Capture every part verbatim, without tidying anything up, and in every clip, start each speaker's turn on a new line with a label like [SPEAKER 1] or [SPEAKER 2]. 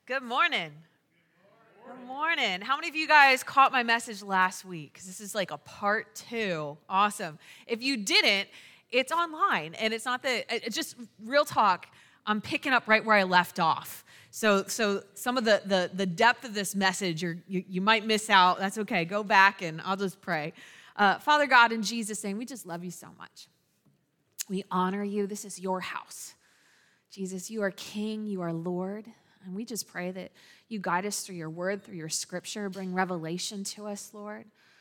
[SPEAKER 1] Good morning. Good morning. How many of you guys caught my message last week? Because this is like a part two. Awesome. If you didn't, it's online. And it's not that, it's just real talk. I'm picking up right where I left off. So so some of the the, the depth of this message, you're, you, you might miss out. That's okay. Go back and I'll just pray. Uh, Father God, in Jesus' name, we just love you so much. We honor you. This is your house. Jesus, you are King. You are Lord. And we just pray that you guide us through your word, through your scripture, bring revelation to us, Lord.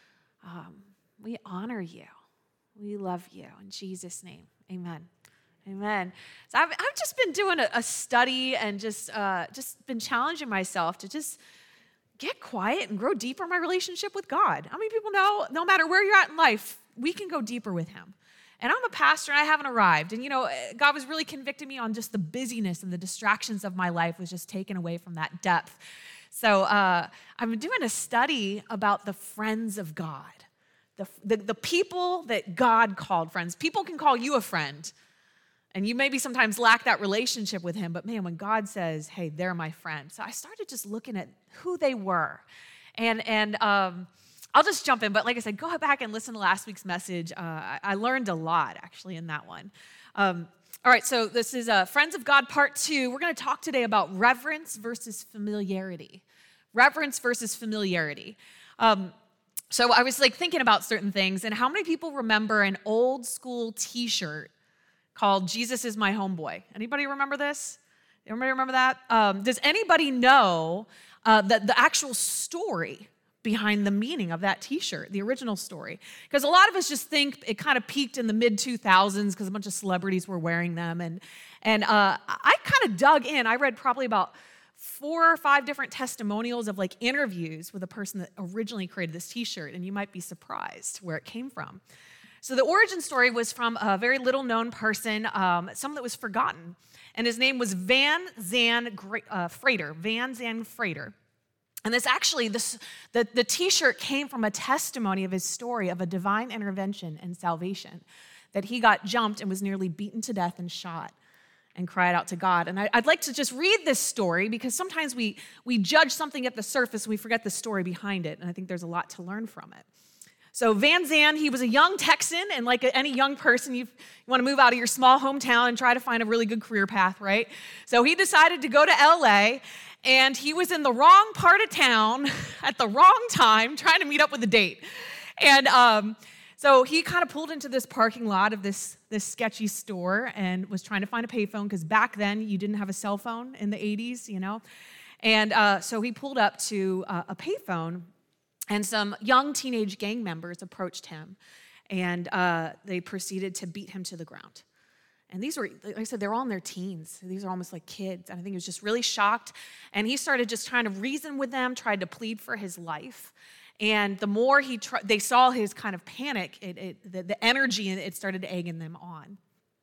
[SPEAKER 1] Um, we honor you. We love you. In Jesus' name, amen. Amen. So I've, I've just been doing a, a study and just, uh, just been challenging myself to just get quiet and grow deeper in my relationship with God. How many people know no matter where you're at in life, we can go deeper with him? And I'm a pastor and I haven't arrived. And, you know, God was really convicting me on just the busyness and the distractions of my life was just taken away from that depth. So uh, I've been doing a study about the friends of God, the, the, the people that God called friends. People can call you a friend, and you maybe sometimes lack that relationship with him. But, man, when God says, hey, they're my friend. So I started just looking at who they were. And, and um I'll just jump in, but like I said, go back and listen to last week's message. Uh, I, I learned a lot, actually, in that one. Um, all right, so this is uh, Friends of God Part two. We're going to talk today about reverence versus familiarity. Reverence versus familiarity. Um, so I was like thinking about certain things, and how many people remember an old school T-shirt called "Jesus is my homeboy"? Anybody remember this? Everybody remember that? Um, does anybody know uh, that the actual story behind the meaning of that T-shirt, the original story? Because a lot of us just think it kind of peaked in the mid two thousands because a bunch of celebrities were wearing them. And, and uh, I kind of dug in. I read probably about four or five different testimonials of like interviews with a person that originally created this T-shirt, and you might be surprised where it came from. So the origin story was from a very little known person, um, someone that was forgotten. And his name was Van Zan uh, Frater, Van Zan Frater. And this actually, this, the, the T-shirt came from a testimony of his story of a divine intervention and salvation, that he got jumped and was nearly beaten to death and shot and cried out to God. And I, I'd like to just read this story because sometimes we, we judge something at the surface and we forget the story behind it. And I think there's a lot to learn from it. So Van Zan, he was a young Texan, and like any young person, you want to move out of your small hometown and try to find a really good career path, right? So he decided to go to L A, and he was in the wrong part of town at the wrong time trying to meet up with a date. And um, so he kind of pulled into this parking lot of this, this sketchy store and was trying to find a payphone because back then you didn't have a cell phone in the eighties, you know? And uh, so he pulled up to uh, a payphone, and some young teenage gang members approached him, and uh, they proceeded to beat him to the ground. And these were, like I said, they're all in their teens. These are almost like kids. And I think he was just really shocked. And he started just trying to reason with them, tried to plead for his life. And the more he tr- they saw his kind of panic, it, it, the, the energy, in it, it started egging them on.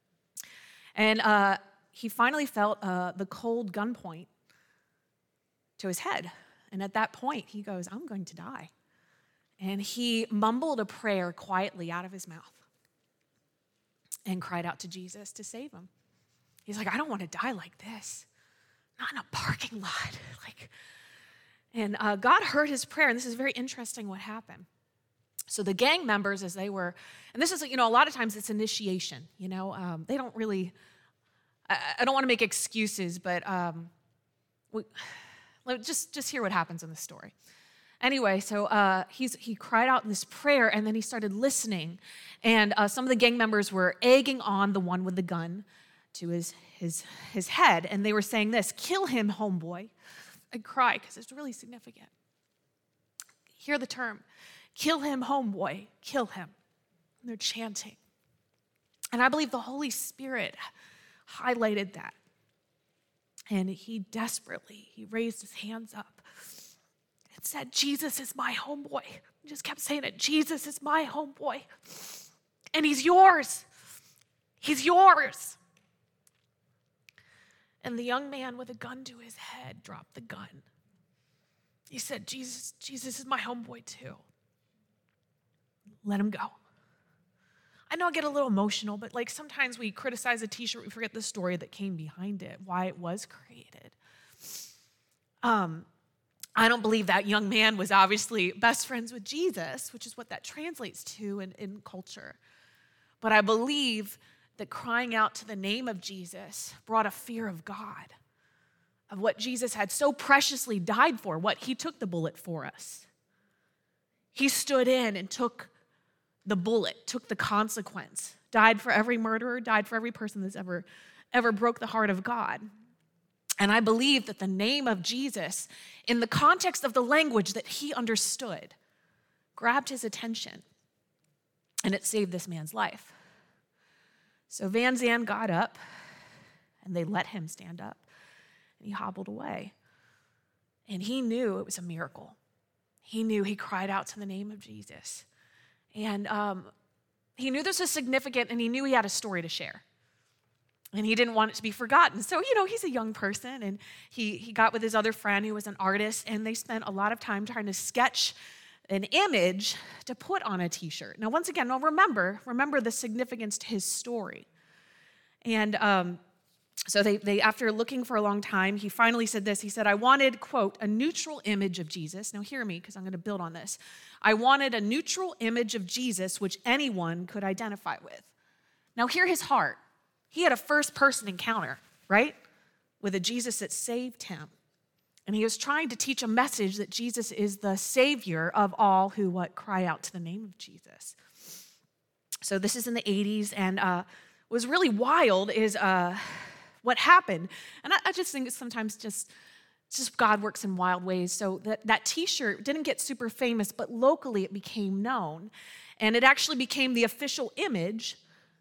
[SPEAKER 1] And uh, he finally felt uh, the cold gunpoint to his head. And at that point, he goes, I'm going to die. And he mumbled a prayer quietly out of his mouth and cried out to Jesus to save him. He's like, I don't want to die like this. Not in a parking lot. Like, and uh, God heard his prayer, and this is very interesting what happened. So the gang members, as they were, and this is, you know, a lot of times it's initiation, you know. Um, they don't really, I, I don't want to make excuses, but um, we, Just, just hear what happens in the story. Anyway, so uh, he's, he cried out this prayer, and then he started listening. And uh, some of the gang members were egging on the one with the gun to his, his, his head, and they were saying this, kill him, homeboy. I cry because it's really significant. Hear the term, kill him, homeboy, kill him. And they're chanting. And I believe the Holy Spirit highlighted that. And he desperately, he raised his hands up and said, Jesus is my homeboy. He just kept saying it, Jesus is my homeboy. And he's yours. He's yours. And the young man with a gun to his head dropped the gun. He said, Jesus, Jesus is my homeboy too. Let him go. I know I get a little emotional, but like sometimes we criticize a T-shirt, we forget the story that came behind it, why it was created. Um, I don't believe that young man was obviously best friends with Jesus, which is what that translates to in, in culture. But I believe that crying out to the name of Jesus brought a fear of God, of what Jesus had so preciously died for, what he took the bullet for us. He stood in and took the bullet, took the consequence, died for every murderer, died for every person that's ever, ever broke the heart of God. And I believe that the name of Jesus, in the context of the language that he understood, grabbed his attention, and it saved this man's life. So Van Zandt got up, and they let him stand up, and he hobbled away. And he knew it was a miracle. He knew he cried out to the name of Jesus. And um, he knew this was significant, and he knew he had a story to share. And he didn't want it to be forgotten. So, you know, he's a young person, and he, he got with his other friend who was an artist, and they spent a lot of time trying to sketch an image to put on a t-shirt. Now, once again, now remember, remember the significance to his story. And um, so they, they, after looking for a long time, he finally said this. He said, I wanted, quote, a neutral image of Jesus. Now, hear me, because I'm going to build on this. I wanted a neutral image of Jesus which anyone could identify with. Now, hear his heart. He had a first-person encounter, right, with a Jesus that saved him. And he was trying to teach a message that Jesus is the Savior of all who, what, cry out to the name of Jesus. So this is in the eighties, and uh, what was really wild is uh, what happened. And I, I just think it's sometimes just, just God works in wild ways. So that, that t-shirt didn't get super famous, but locally it became known. And it actually became the official image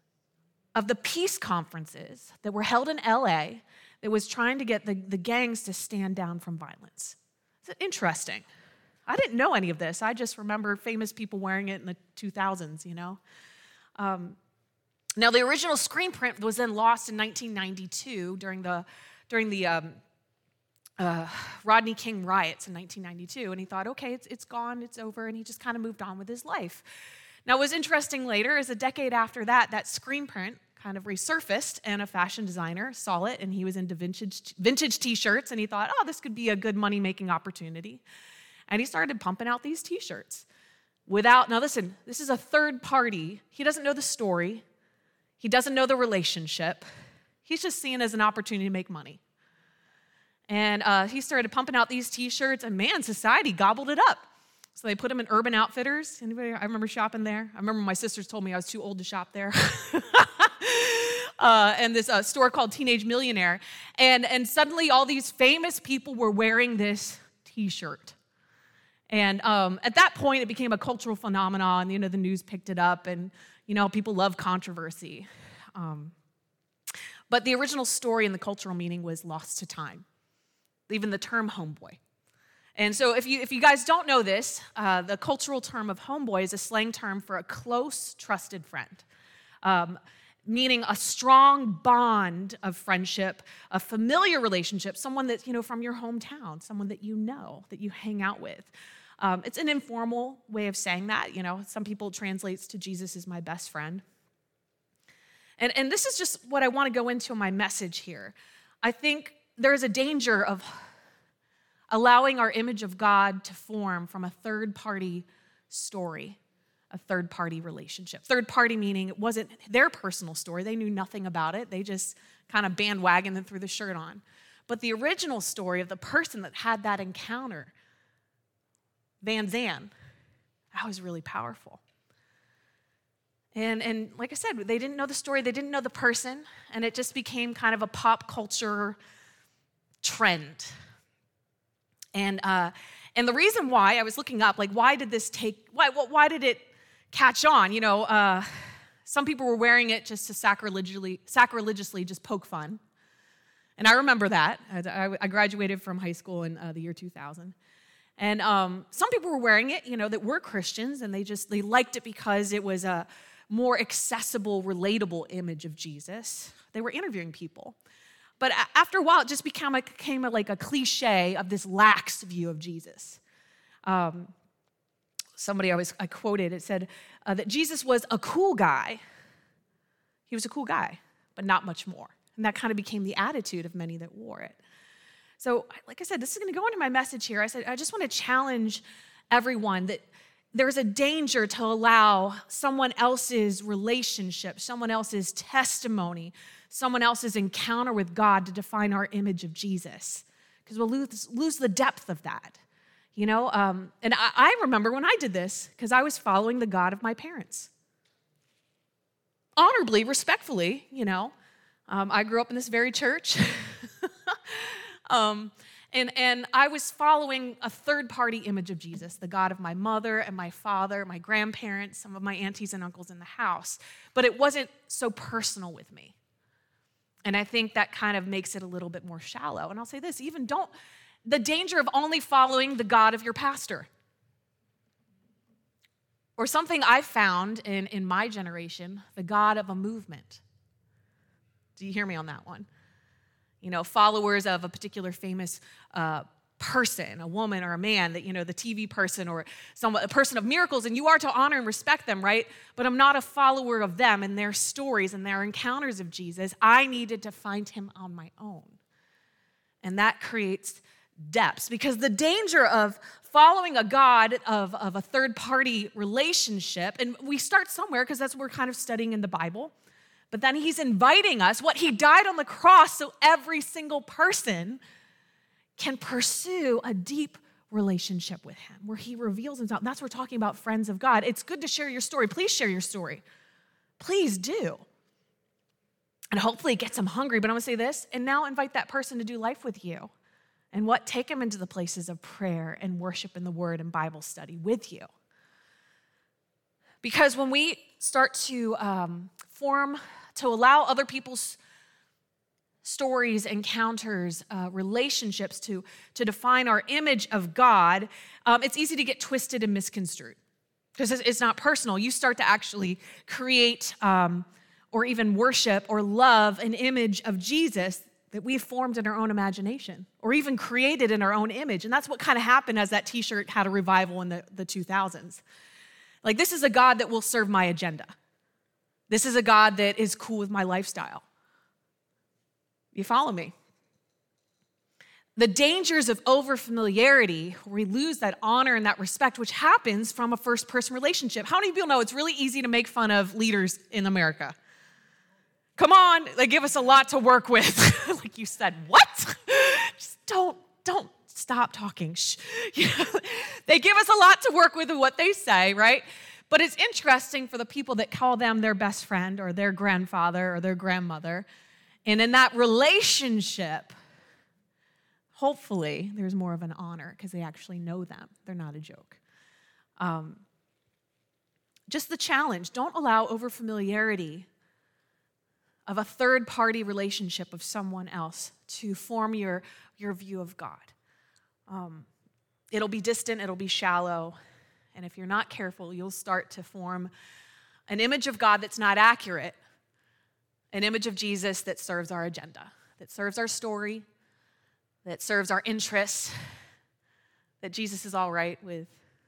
[SPEAKER 1] of the peace conferences that were held in L A that was trying to get the, the gangs to stand down from violence. It's interesting. I didn't know any of this. I just remember famous people wearing it in the two thousands, you know. Um, now, the original screen print was then lost in nineteen ninety-two during the, during the um, uh, Rodney King riots in nineteen ninety-two, and he thought, okay, it's, it's gone, it's over, and he just kind of moved on with his life. Now, what was interesting later is a decade after that, that screen print kind of resurfaced, and a fashion designer saw it, and he was into vintage, vintage t-shirts, and he thought, oh, this could be a good money-making opportunity. And he started pumping out these t-shirts without, now listen, this is a third party. He doesn't know the story. He doesn't know the relationship. He's just seeing it as an opportunity to make money. And uh, he started pumping out these t-shirts, and man, society gobbled it up. So they put them in Urban Outfitters. Anybody? I remember shopping there. I remember my sisters told me I was too old to shop there. uh, and this uh, store called Teenage Millionaire. And, and suddenly all these famous people were wearing this t-shirt. And um, at that point, it became a cultural phenomenon. You know, the news picked it up, and, you know, people love controversy. Um, but the original story and the cultural meaning was lost to time. Even the term homeboy. And so if you if you guys don't know this, uh, the cultural term of homeboy is a slang term for a close, trusted friend, um, meaning a strong bond of friendship, a familiar relationship, someone that's, you know, from your hometown, someone that you know, that you hang out with. Um, it's an informal way of saying that. You know, some people it translates to Jesus is my best friend. And, and this is just what I want to go into in my message here. I think there is a danger of allowing our image of God to form from a third-party story, a third-party relationship. Third-party meaning it wasn't their personal story. They knew nothing about it. They just kind of bandwagoned and threw the shirt on. But the original story of the person that had that encounter, Van Zandt, that was really powerful. And, and like I said, they didn't know the story. They didn't know the person. And it just became kind of a pop culture trend. And uh, and the reason why, I was looking up, like, why did this take, why why did it catch on? You know, uh, some people were wearing it just to sacrilegiously, sacrilegiously just poke fun. And I remember that. I, I graduated from high school in uh, the year two thousand. And um, some people were wearing it, you know, that were Christians, and they just, they liked it because it was a more accessible, relatable image of Jesus. They were interviewing people. But after a while, it just became, a, became a, like a cliche of this lax view of Jesus. Um, somebody I, was, I quoted, it said uh, that Jesus was a cool guy. He was a cool guy, but not much more. And that kind of became the attitude of many that wore it. So, like I said, this is going to go into my message here. I said, I just want to challenge everyone that there's a danger to allow someone else's relationship, someone else's testimony, someone else's encounter with God to define our image of Jesus, because we'll lose, lose the depth of that, you know? Um, and I, I remember when I did this, because I was following the God of my parents. Honorably, respectfully, you know. Um, I grew up in this very church. um, and, and I was following a third-party image of Jesus, the God of my mother and my father, my grandparents, some of my aunties and uncles in the house. But it wasn't so personal with me. And I think that kind of makes it a little bit more shallow. And I'll say this, even don't, the danger of only following the God of your pastor. Or something I found in, in my generation, the God of a movement. Do you hear me on that one? You know, followers of a particular famous uh, person, a woman or a man, that, you know, the T V person or someone, a person of miracles, and you are to honor and respect them, right? But I'm not a follower of them and their stories and their encounters of Jesus. I needed to find him on my own. And that creates depths, because the danger of following a God of, of a third-party relationship, and we start somewhere because that's what we're kind of studying in the Bible, but then he's inviting us, what he died on the cross so every single person can pursue a deep relationship with him, where he reveals himself. That's what we're talking about, friends of God. It's good to share your story. Please share your story. Please do. And hopefully it gets them hungry. But I'm going to say this, and now invite that person to do life with you. And what? Take them into the places of prayer and worship in the Word and Bible study with you. Because when we start to um, form, to allow other people's stories, encounters, uh, relationships to, to define our image of God, um, it's easy to get twisted and misconstrued. Because it's not personal. You start to actually create um, or even worship or love an image of Jesus that we've formed in our own imagination or even created in our own image. And that's what kind of happened as that t-shirt had a revival in the, the two thousands. Like, this is a God that will serve my agenda. This is a God that is cool with my lifestyle. You follow me? The dangers of overfamiliarity, where we lose that honor and that respect, which happens from a first-person relationship. How many people know it's really easy to make fun of leaders in America? Come on, they give us a lot to work with. Like you said, what? Just don't, don't stop talking. Shh. You know, they give us a lot to work with in what they say, right? But it's interesting for the people that call them their best friend or their grandfather or their grandmother. And in that relationship, hopefully there's more of an honor because they actually know them. They're not a joke. Um, just the challenge, don't allow overfamiliarity of a third-party relationship of someone else to form your, your view of God. Um, it'll be distant, it'll be shallow, and if you're not careful, you'll start to form an image of God that's not accurate, an image of Jesus that serves our agenda, that serves our story, that serves our interests, that Jesus is all right with.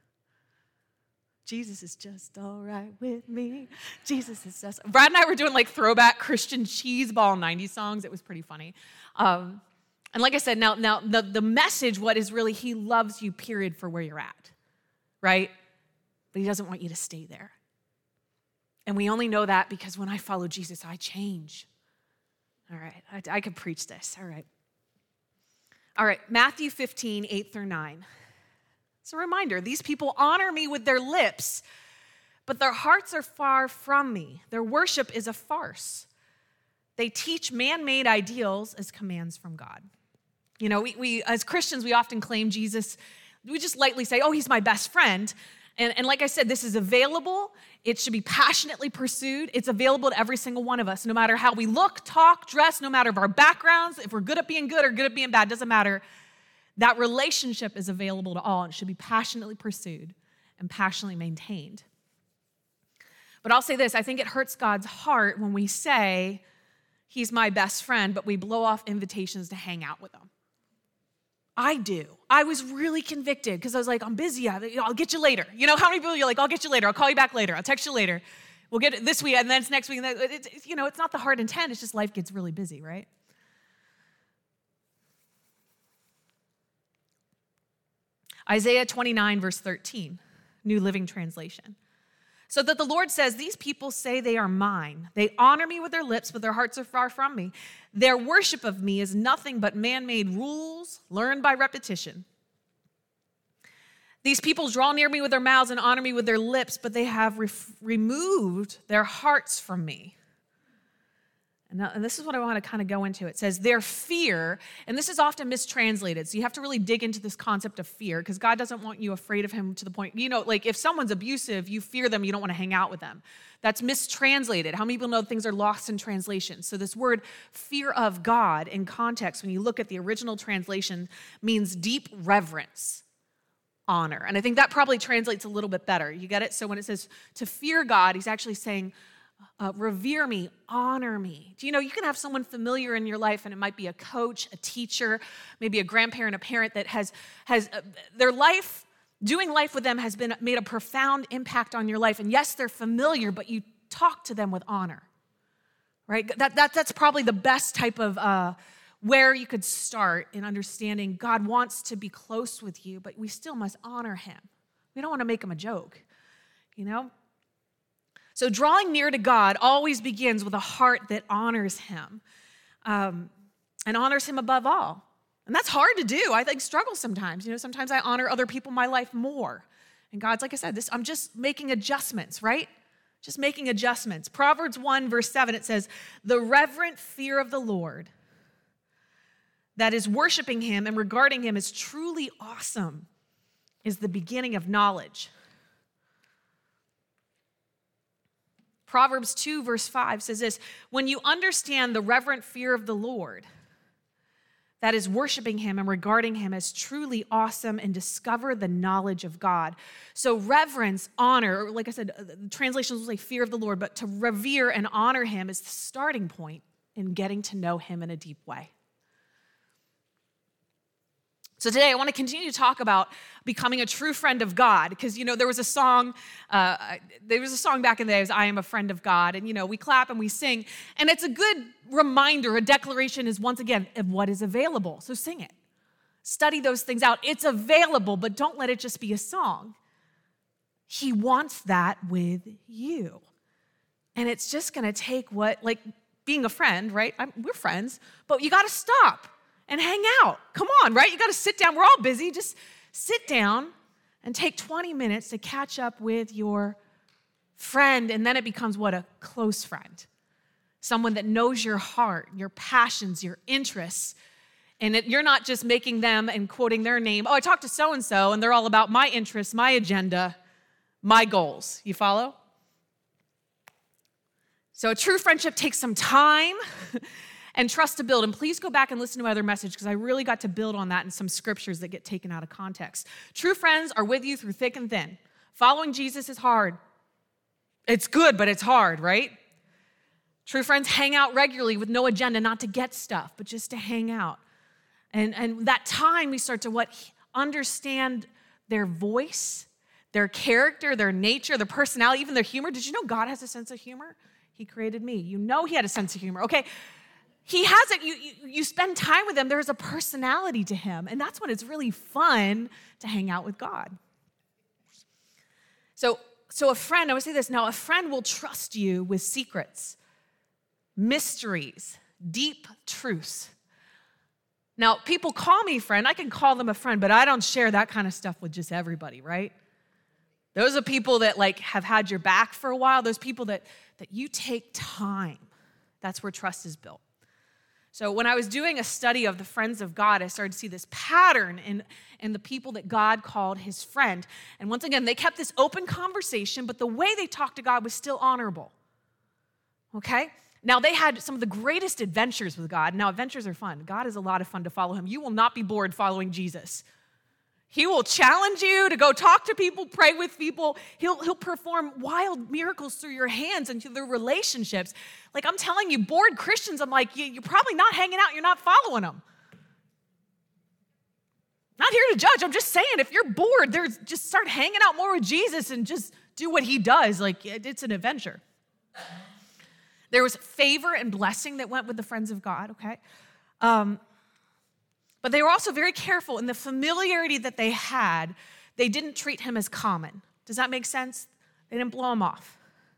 [SPEAKER 1] Jesus is just all right with me. Jesus is just... Brad and I were doing like throwback Christian cheeseball nineties songs. It was pretty funny. Um, and like I said, now, now the, the message, what is really, he loves you, period, for where you're at, right? But he doesn't want you to stay there. And we only know that because when I follow Jesus, I change. All right, I, I could preach this. All right. All right, Matthew fifteen, eight through nine. It's a reminder, these people honor me with their lips, but their hearts are far from me. Their worship is a farce. They teach man-made ideals as commands from God. You know, we, we as Christians, we often claim Jesus, we just lightly say, oh, he's my best friend. And, and like I said, this is available. It should be passionately pursued. It's available to every single one of us, no matter how we look, talk, dress, no matter of our backgrounds, if we're good at being good or good at being bad, doesn't matter. That relationship is available to all and should be passionately pursued and passionately maintained. But I'll say this, I think it hurts God's heart when we say, he's my best friend, but we blow off invitations to hang out with him. I do. I was really convicted because I was like, I'm busy. I'll get you later. You know how many people you're like, I'll get you later. I'll call you back later. I'll text you later. We'll get it this week and then it's next week. And then it's, you know, it's not the hard intent. It's just life gets really busy, right? Isaiah twenty-nine, verse thirteen, New Living Translation. So that the Lord says, these people say they are mine. They honor me with their lips, but their hearts are far from me. Their worship of me is nothing but man-made rules learned by repetition. These people draw near me with their mouths and honor me with their lips, but they have re- removed their hearts from me. And, now, and this is what I want to kind of go into. It says their fear, and this is often mistranslated, so you have to really dig into this concept of fear, because God doesn't want you afraid of him to the point, you know, like if someone's abusive, you fear them, you don't want to hang out with them. That's mistranslated. How many people know things are lost in translation? So this word fear of God in context, when you look at the original translation, means deep reverence, honor. And I think that probably translates a little bit better. You get it? So when it says to fear God, he's actually saying, Uh, revere me, honor me. Do you know, you can have someone familiar in your life, and it might be a coach, a teacher, maybe a grandparent, a parent that has, has uh, their life, doing life with them has been made a profound impact on your life. And yes, they're familiar, but you talk to them with honor, right? That, that, that's probably the best type of uh, where you could start in understanding God wants to be close with you, but we still must honor him. We don't want to make him a joke, you know? So drawing near to God always begins with a heart that honors him um, and honors him above all. And that's hard to do. I think struggle sometimes. You know, sometimes I honor other people in my life more. And God's, like I said, this I'm just making adjustments, right? Just making adjustments. Proverbs one, verse seven, it says, the reverent fear of the Lord that is worshiping him and regarding him as truly awesome is the beginning of knowledge. Proverbs two, verse five says this, when you understand the reverent fear of the Lord, that is worshiping him and regarding him as truly awesome, and discover the knowledge of God. So reverence, honor, like I said, the translations will say fear of the Lord, but to revere and honor him is the starting point in getting to know him in a deep way. So today I want to continue to talk about becoming a true friend of God, because, you know, there was a song, uh, there was a song back in the day, it was I Am a Friend of God, and, you know, we clap and we sing, and it's a good reminder, a declaration is once again of what is available, so sing it. Study those things out. It's available, but don't let it just be a song. He wants that with you, and it's just going to take what, like being a friend, right? I'm, we're friends, but you got to stop and hang out. Come on, right? You got to sit down. We're all busy. Just sit down and take twenty minutes to catch up with your friend. And then it becomes what? A close friend. Someone that knows your heart, your passions, your interests. And it, you're not just making them and quoting their name. Oh, I talked to so-and-so, and they're all about my interests, my agenda, my goals. You follow? So a true friendship takes some time and trust to build. And please go back and listen to my other message, because I really got to build on that in some scriptures that get taken out of context. True friends are with you through thick and thin. Following Jesus is hard. It's good, but it's hard, right? True friends hang out regularly with no agenda, not to get stuff, but just to hang out. And, and that time we start to what? Understand their voice, their character, their nature, their personality, even their humor. Did you know God has a sense of humor? He created me. You know he had a sense of humor. Okay. He has it. You, you, you spend time with him. There's a personality to him. And that's when it's really fun to hang out with God. So, so a friend, I would say this now, a friend will trust you with secrets, mysteries, deep truths. Now, people call me friend. I can call them a friend, but I don't share that kind of stuff with just everybody, right? Those are people that like have had your back for a while. Those people that, that you take time. That's where trust is built. So when I was doing a study of the friends of God, I started to see this pattern in, in the people that God called his friend. And once again, they kept this open conversation, but the way they talked to God was still honorable. Okay? Now, they had some of the greatest adventures with God. Now, adventures are fun. God is a lot of fun to follow him. You will not be bored following Jesus. He will challenge you to go talk to people, pray with people. He'll, he'll perform wild miracles through your hands and through their relationships. Like I'm telling you, bored Christians, I'm like, you're probably not hanging out. You're not following them. Not here to judge. I'm just saying, if you're bored, there's just start hanging out more with Jesus and just do what he does. Like it's an adventure. There was favor and blessing that went with the friends of God, okay? Um, But they were also very careful in the familiarity that they had. They didn't treat him as common. Does that make sense? They didn't blow him off.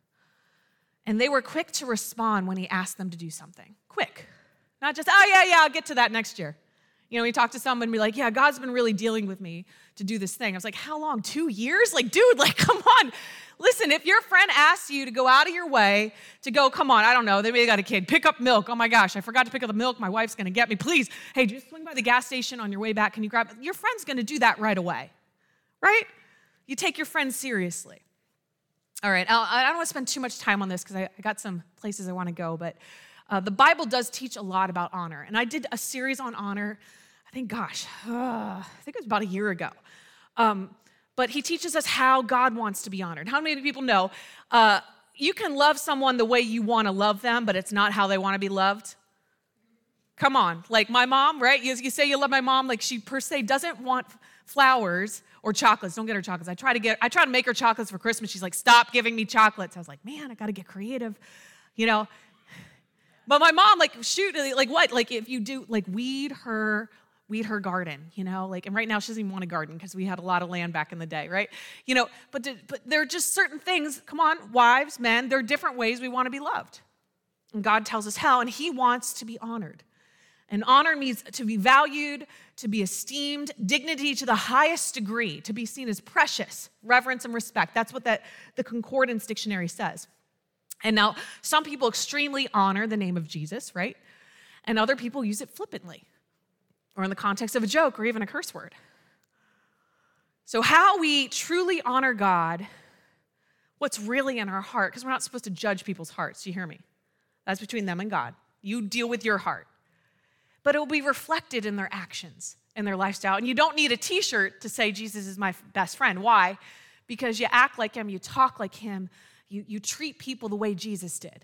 [SPEAKER 1] And they were quick to respond when he asked them to do something. Quick. Not just, oh, yeah, yeah, I'll get to that next year. You know, you talk to someone and be like, yeah, God's been really dealing with me to do this thing. I was like, how long? Two years? Like, dude, like, come on. Listen, if your friend asks you to go out of your way to go, come on, I don't know, they maybe got a kid, pick up milk. Oh my gosh, I forgot to pick up the milk. My wife's gonna get me. Please, hey, just swing by the gas station on your way back. Can you grab it? Your friend's gonna do that right away, right? You take your friends seriously. All right, I'll, I don't wanna spend too much time on this because I, I got some places I wanna go, but uh, the Bible does teach a lot about honor. And I did a series on honor, I think, gosh, uh, I think it was about a year ago. Um, But he teaches us how God wants to be honored. How many people know uh, you can love someone the way you want to love them, but it's not how they want to be loved? Come on. Like my mom, right? You, you say you love my mom, like she per se doesn't want flowers or chocolates. Don't get her chocolates. I try to get, I try to make her chocolates for Christmas. She's like, stop giving me chocolates. I was like, man, I got to get creative, you know? But my mom, like, shoot, like what? Like if you do, like weed her weed her garden, you know, like, and right now she doesn't even want a garden because we had a lot of land back in the day, right? You know, but, to, but there are just certain things, come on, wives, men, there are different ways we want to be loved. And God tells us how, and he wants to be honored. And honor means to be valued, to be esteemed, dignity to the highest degree, to be seen as precious, reverence and respect. That's what that the Concordance Dictionary says. And now, some people extremely honor the name of Jesus, right? And other people use it flippantly, or in the context of a joke, or even a curse word. So how we truly honor God, what's really in our heart, because we're not supposed to judge people's hearts, you hear me? That's between them and God. You deal with your heart. But it will be reflected in their actions, in their lifestyle. And you don't need a t-shirt to say Jesus is my best friend. Why? Because you act like him, you talk like him, you, you treat people the way Jesus did.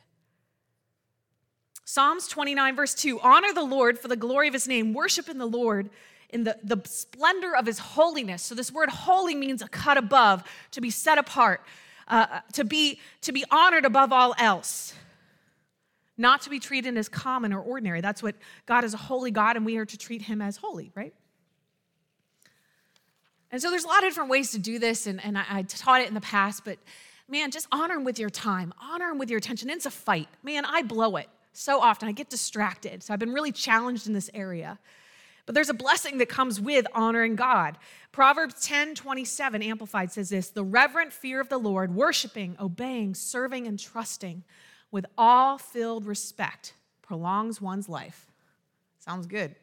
[SPEAKER 1] Psalms twenty-nine, verse two, honor the Lord for the glory of his name. Worship in the Lord in the, the splendor of his holiness. So this word holy means a cut above, to be set apart, uh, to be, to be honored above all else, not to be treated as common or ordinary. That's what God is, a holy God, and we are to treat him as holy, right? And so there's a lot of different ways to do this, and, and I, I taught it in the past, but man, just honor him with your time. Honor him with your attention. It's a fight. Man, I blow it. So often I get distracted. So I've been really challenged in this area. But there's a blessing that comes with honoring God. Proverbs ten twenty-seven, Amplified, says this: the reverent fear of the Lord, worshiping, obeying, serving, and trusting with all filled respect prolongs one's life. Sounds good.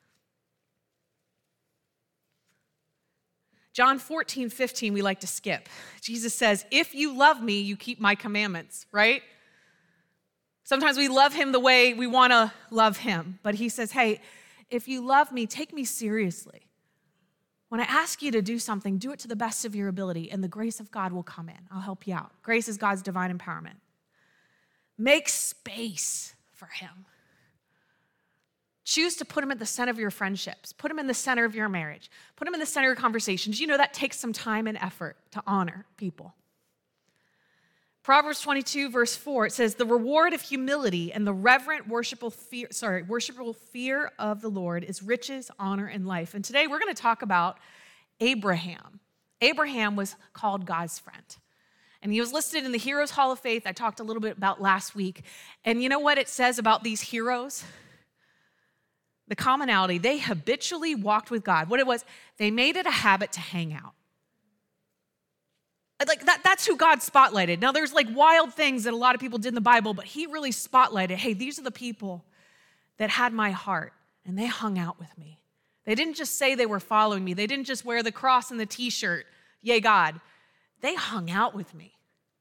[SPEAKER 1] John fourteen fifteen, we like to skip. Jesus says, if you love me, you keep my commandments, right? Sometimes we love him the way we want to love him. But he says, hey, if you love me, take me seriously. When I ask you to do something, do it to the best of your ability, and the grace of God will come in. I'll help you out. Grace is God's divine empowerment. Make space for him. Choose to put him at the center of your friendships. Put him in the center of your marriage. Put him in the center of your conversations. You know that takes some time and effort to honor people. Proverbs twenty-two, verse four, it says, the reward of humility and the reverent worshipful fear, sorry, worshipful fear of the Lord is riches, honor, and life. And today we're going to talk about Abraham. Abraham was called God's friend. And he was listed in the Heroes Hall of Faith I talked a little bit about last week. And you know what it says about these heroes? The commonality, they habitually walked with God. What it was, they made it a habit to hang out. Like that, that's who God spotlighted. Now there's like wild things that a lot of people did in the Bible, but he really spotlighted, hey, these are the people that had my heart and they hung out with me. They didn't just say they were following me. They didn't just wear the cross and the t-shirt, yay God. They hung out with me.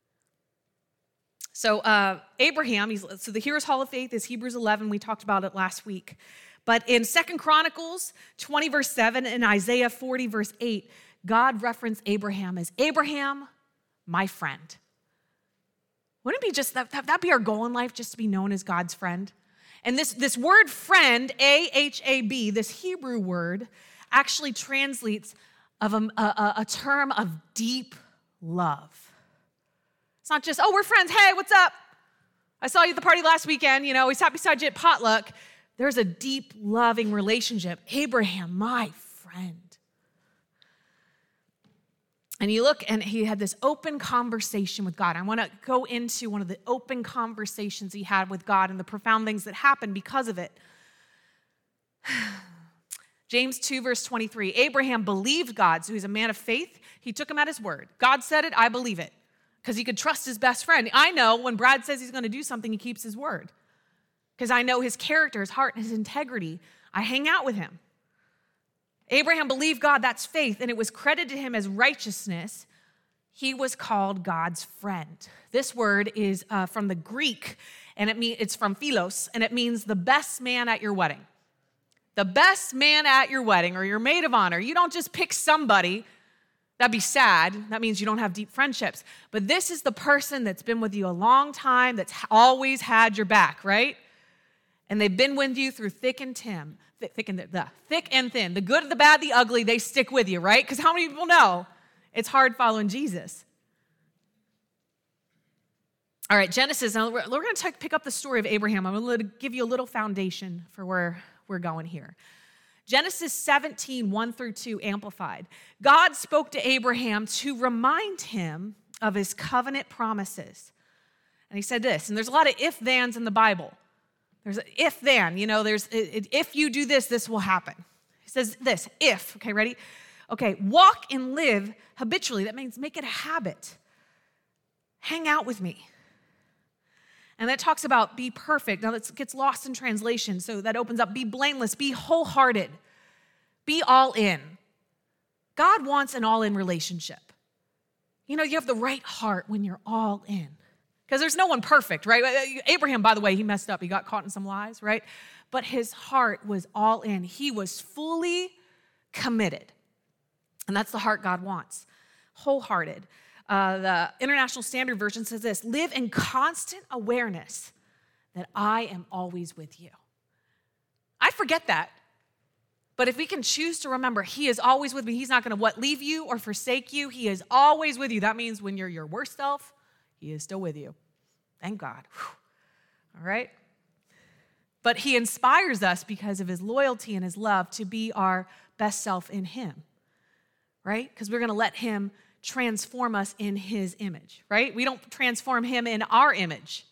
[SPEAKER 1] So uh, Abraham, he's, so the Heroes Hall of Faith is Hebrews eleven. We talked about it last week. But in Second Chronicles twenty, verse seven, and Isaiah forty, verse eight, God referenced Abraham as Abraham, my friend. Wouldn't it be just that, that'd be our goal in life, just to be known as God's friend? And this, this word friend, A H A B, this Hebrew word, actually translates of a, a, a term of deep love. It's not just, oh, we're friends. Hey, what's up? I saw you at the party last weekend. You know, we sat beside you at potluck. There's a deep, loving relationship. Abraham, my friend. And you look, and he had this open conversation with God. I want to go into one of the open conversations he had with God and the profound things that happened because of it. James two, verse twenty-three, Abraham believed God, so he's a man of faith. He took him at his word. God said it, I believe it, because he could trust his best friend. I know when Brad says he's going to do something, he keeps his word, because I know his character, his heart, and his integrity. I hang out with him. Abraham believed God, that's faith, and it was credited to him as righteousness. He was called God's friend. This word is uh, from the Greek, and it mean, it's from philos, and it means the best man at your wedding. The best man at your wedding or your maid of honor. You don't just pick somebody. That'd be sad. That means you don't have deep friendships. But this is the person that's been with you a long time, that's always had your back, right? And they've been with you through thick and thin, thick and the thick and thin, the good, the bad, the ugly. They stick with you, right? Because how many people know it's hard following Jesus? All right, Genesis. Now we're, we're going to pick up the story of Abraham. I'm going to give you a little foundation for where we're going here. Genesis seventeen, one through two, amplified. God spoke to Abraham to remind him of his covenant promises. And he said this, and there's a lot of if-thans in the Bible. There's an if-then, you know, there's, if you do this, this will happen. He says this, if, okay, ready? Okay, walk and live habitually. That means make it a habit. Hang out with me. And that talks about be perfect. Now that gets lost in translation, so that opens up be blameless, be wholehearted, be all in. God wants an all-in relationship. You know, you have the right heart when you're all in. Because there's no one perfect, right? Abraham, by the way, he messed up. He got caught in some lies, right? But his heart was all in. He was fully committed. And that's the heart God wants, wholehearted. Uh, the International Standard Version says this, live in constant awareness that I am always with you. I forget that. But if we can choose to remember, he is always with me. He's not going to what, leave you or forsake you. He is always with you. That means when you're your worst self, he is still with you. Thank God. Whew. All right? But he inspires us because of his loyalty and his love to be our best self in him, right? Because we're going to let him transform us in his image, right? We don't transform him in our image.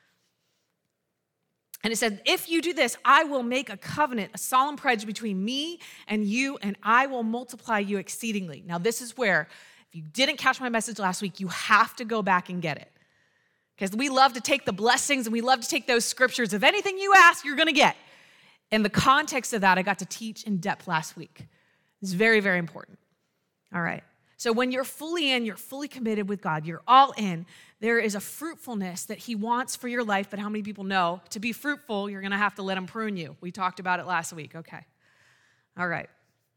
[SPEAKER 1] And it said, if you do this, I will make a covenant, a solemn pledge between me and you, and I will multiply you exceedingly. Now, this is where, if you didn't catch my message last week, you have to go back and get it. Because we love to take the blessings and we love to take those scriptures. If anything you ask, you're going to get. In the context of that, I got to teach in depth last week. It's very, very important. All right. So when you're fully in, you're fully committed with God, you're all in, there is a fruitfulness that he wants for your life. But how many people know to be fruitful, you're going to have to let him prune you? We talked about it last week. Okay. All right.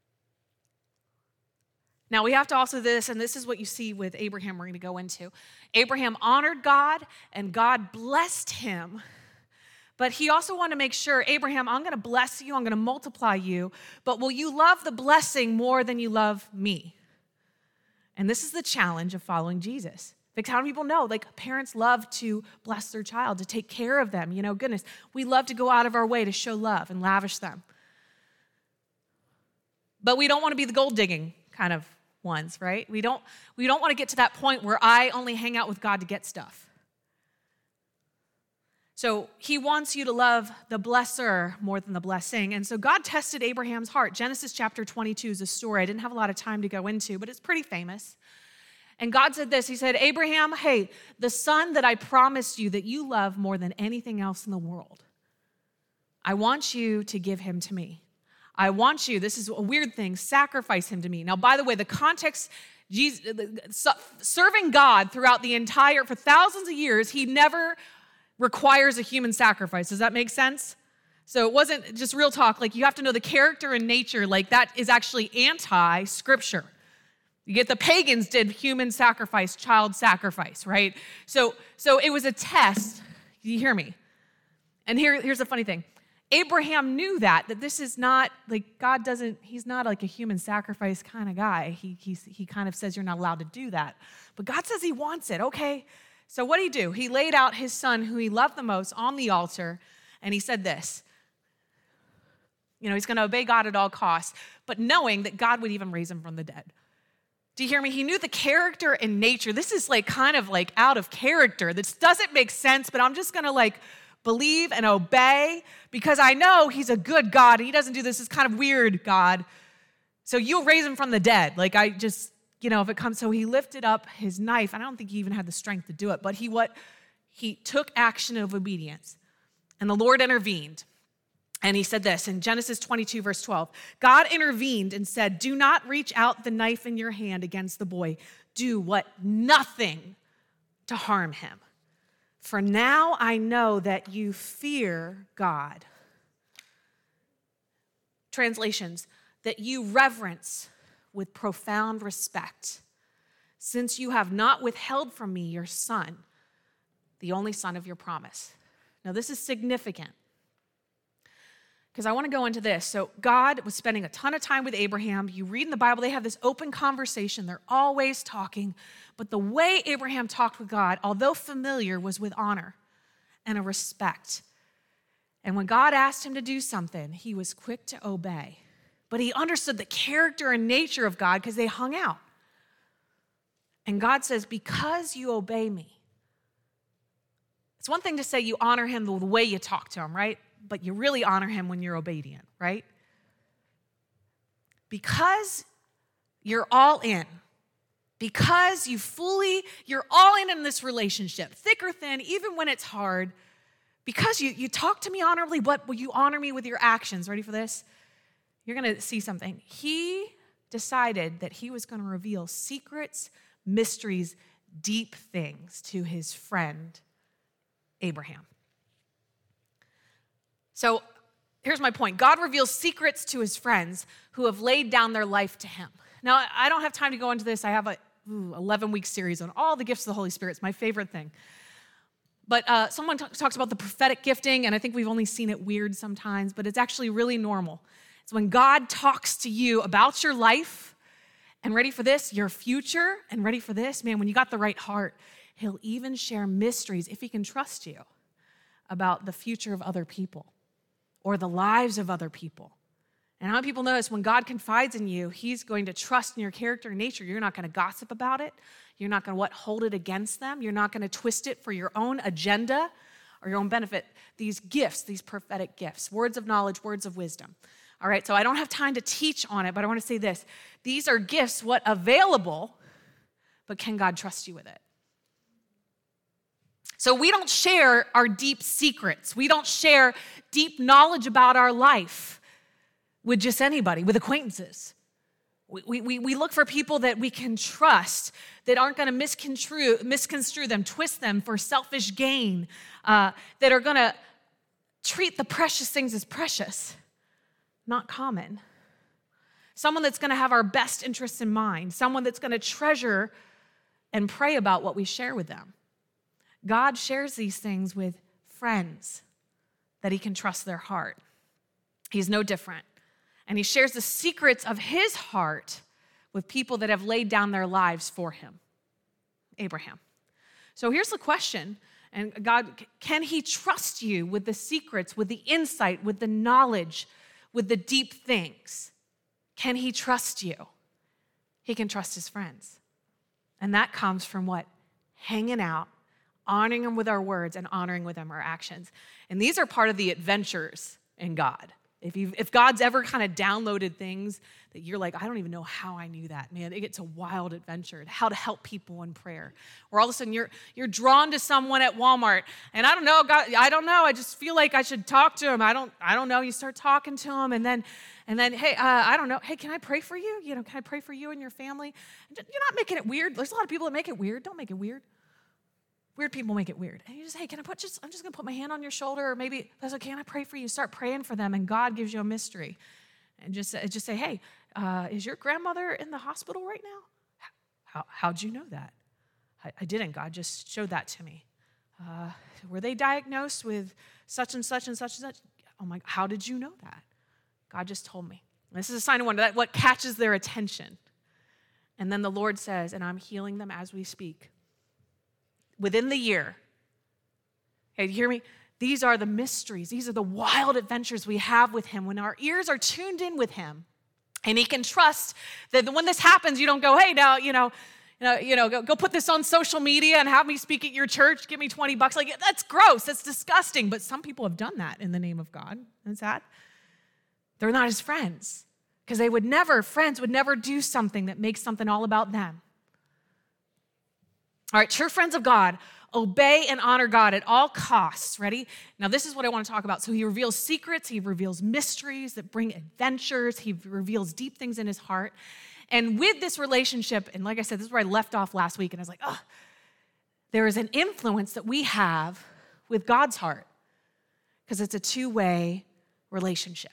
[SPEAKER 1] Now, we have to also this, and this is what you see with Abraham we're going to go into. Abraham honored God, and God blessed him. But he also wanted to make sure, Abraham, I'm going to bless you, I'm going to multiply you, but will you love the blessing more than you love me? And this is the challenge of following Jesus. Because how many people know, like, parents love to bless their child, to take care of them. You know, goodness, we love to go out of our way to show love and lavish them. But we don't want to be the gold digging kind of ones, right? We don't, we don't want to get to that point where I only hang out with God to get stuff. So he wants you to love the blesser more than the blessing. And so God tested Abraham's heart. Genesis chapter twenty-two is a story I didn't have a lot of time to go into, but it's pretty famous. And God said this, he said, Abraham, hey, the son that I promised you that you love more than anything else in the world, I want you to give him to me. I want you, this is a weird thing, sacrifice him to me. Now, by the way, the context, Jesus, serving God throughout the entire, for thousands of years, he never requires a human sacrifice. Does that make sense? So it wasn't just real talk. Like, you have to know the character and nature. Like, that is actually anti-scripture. You get the pagans did human sacrifice, child sacrifice, right? So, so it was a test. You hear me? And here, here's the funny thing. Abraham knew that, that this is not, like, God doesn't, he's not like a human sacrifice kind of guy. He, he, he kind of says you're not allowed to do that. But God says he wants it, okay? So what did he do? He laid out his son, who he loved the most, on the altar, and he said this. You know, he's going to obey God at all costs, but knowing that God would even raise him from the dead. Do you hear me? He knew the character and nature. This is like kind of like out of character. This doesn't make sense, but I'm just going to like believe and obey because I know he's a good God. And he doesn't do this. It's kind of weird, God. So you'll raise him from the dead. Like I just, you know, if it comes. So he lifted up his knife. And I don't think he even had the strength to do it. But he what? He took action of obedience. And the Lord intervened. And he said this in Genesis twenty-two, verse twelve. God intervened and said, do not reach out the knife in your hand against the boy. Do what? Nothing to harm him. For now I know that you fear God. Translations, that you reverence with profound respect, since you have not withheld from me your son, the only son of your promise. Now this is significant because I want to go into this. So God was spending a ton of time with Abraham. You read in the Bible, they have this open conversation. They're always talking. But the way Abraham talked with God, although familiar, was with honor and a respect. And when God asked him to do something, he was quick to obey. But he understood the character and nature of God because they hung out. And God says, because you obey me. It's one thing to say you honor him the way you talk to him, right? But you really honor him when you're obedient, right? Because you're all in. Because you fully, you're all in in this relationship, thick or thin, even when it's hard. Because you, you talk to me honorably, but will you honor me with your actions? Ready for this? You're going to see something. He decided that he was going to reveal secrets, mysteries, deep things to his friend, Abraham. So here's my point. God reveals secrets to his friends who have laid down their life to him. Now, I don't have time to go into this. I have a eleven-week series on all the gifts of the Holy Spirit. It's my favorite thing. But uh, someone t- talks about the prophetic gifting, and I think we've only seen it weird sometimes, but it's actually really normal. It's when God talks to you about your life, and ready for this, your future, and ready for this, man, when you got the right heart, he'll even share mysteries, if he can trust you, about the future of other people or the lives of other people. And how many people notice when God confides in you, he's going to trust in your character and nature. You're not going to gossip about it. You're not going to what hold it against them. You're not going to twist it for your own agenda or your own benefit. These gifts, these prophetic gifts, words of knowledge, words of wisdom. All right, so I don't have time to teach on it, but I want to say this. These are gifts, what available, but can God trust you with it? So we don't share our deep secrets. We don't share deep knowledge about our life with just anybody, with acquaintances. We, we, we look for people that we can trust, that aren't going to misconstrue, misconstrue them, twist them for selfish gain, uh, that are going to treat the precious things as precious, not common. Someone that's going to have our best interests in mind, someone that's going to treasure and pray about what we share with them. God shares these things with friends that he can trust their heart. He's no different. And he shares the secrets of his heart with people that have laid down their lives for him. Abraham. So here's the question. And God, can he trust you with the secrets, with the insight, with the knowledge, with the deep things? Can he trust you? He can trust his friends. And that comes from what? Hanging out, honoring him with our words, and honoring with him our actions. And these are part of the adventures in God. If you if God's ever kind of downloaded things that you're like, I don't even know how I knew that, man, it gets a wild adventure, how to help people in prayer. Or all of a sudden you're you're drawn to someone at Walmart, and I don't know, God, I don't know, I just feel like I should talk to him. I don't I don't know. You start talking to him, and then and then hey, uh, I don't know, hey, can I pray for you? You know, can I pray for you and your family? You're not making it weird. There's a lot of people that make it weird. Don't make it weird. Weird people make it weird. And you just, hey, can I put just, I'm just going to put my hand on your shoulder, or maybe that's okay, can I pray for you? Start praying for them, and God gives you a mystery. And just, just say, hey, uh, is your grandmother in the hospital right now? How, how'd you know that? I, I didn't. God just showed that to me. Uh, were they diagnosed with such and such and such and such? Oh my, how did you know that? God just told me. This is a sign of wonder, that what catches their attention. And then the Lord says, and I'm healing them as we speak. Within the year, hey, you hear me? These are the mysteries. These are the wild adventures we have with him when our ears are tuned in with him. And he can trust that when this happens, you don't go, hey, now, you know, you know, you know go, go put this on social media and have me speak at your church. Give me twenty bucks. Like, that's gross. That's disgusting. But some people have done that in the name of God. Isn't that? They're not his friends because they would never, friends would never do something that makes something all about them. All right, true friends of God obey and honor God at all costs. Ready? Now, this is what I want to talk about. So he reveals secrets. He reveals mysteries that bring adventures. He reveals deep things in his heart. And with this relationship, and like I said, this is where I left off last week, and I was like, oh, there is an influence that we have with God's heart because it's a two-way relationship.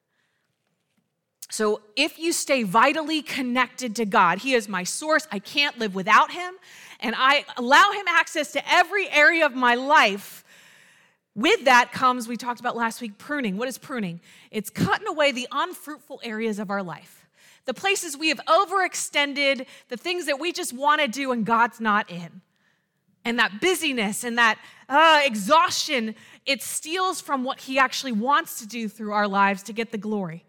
[SPEAKER 1] So if you stay vitally connected to God, he is my source. I can't live without him. And I allow him access to every area of my life. With that comes, we talked about last week, pruning. What is pruning? It's cutting away the unfruitful areas of our life. The places we have overextended, the things that we just want to do and God's not in. And that busyness and that uh, exhaustion, it steals from what he actually wants to do through our lives to get the glory.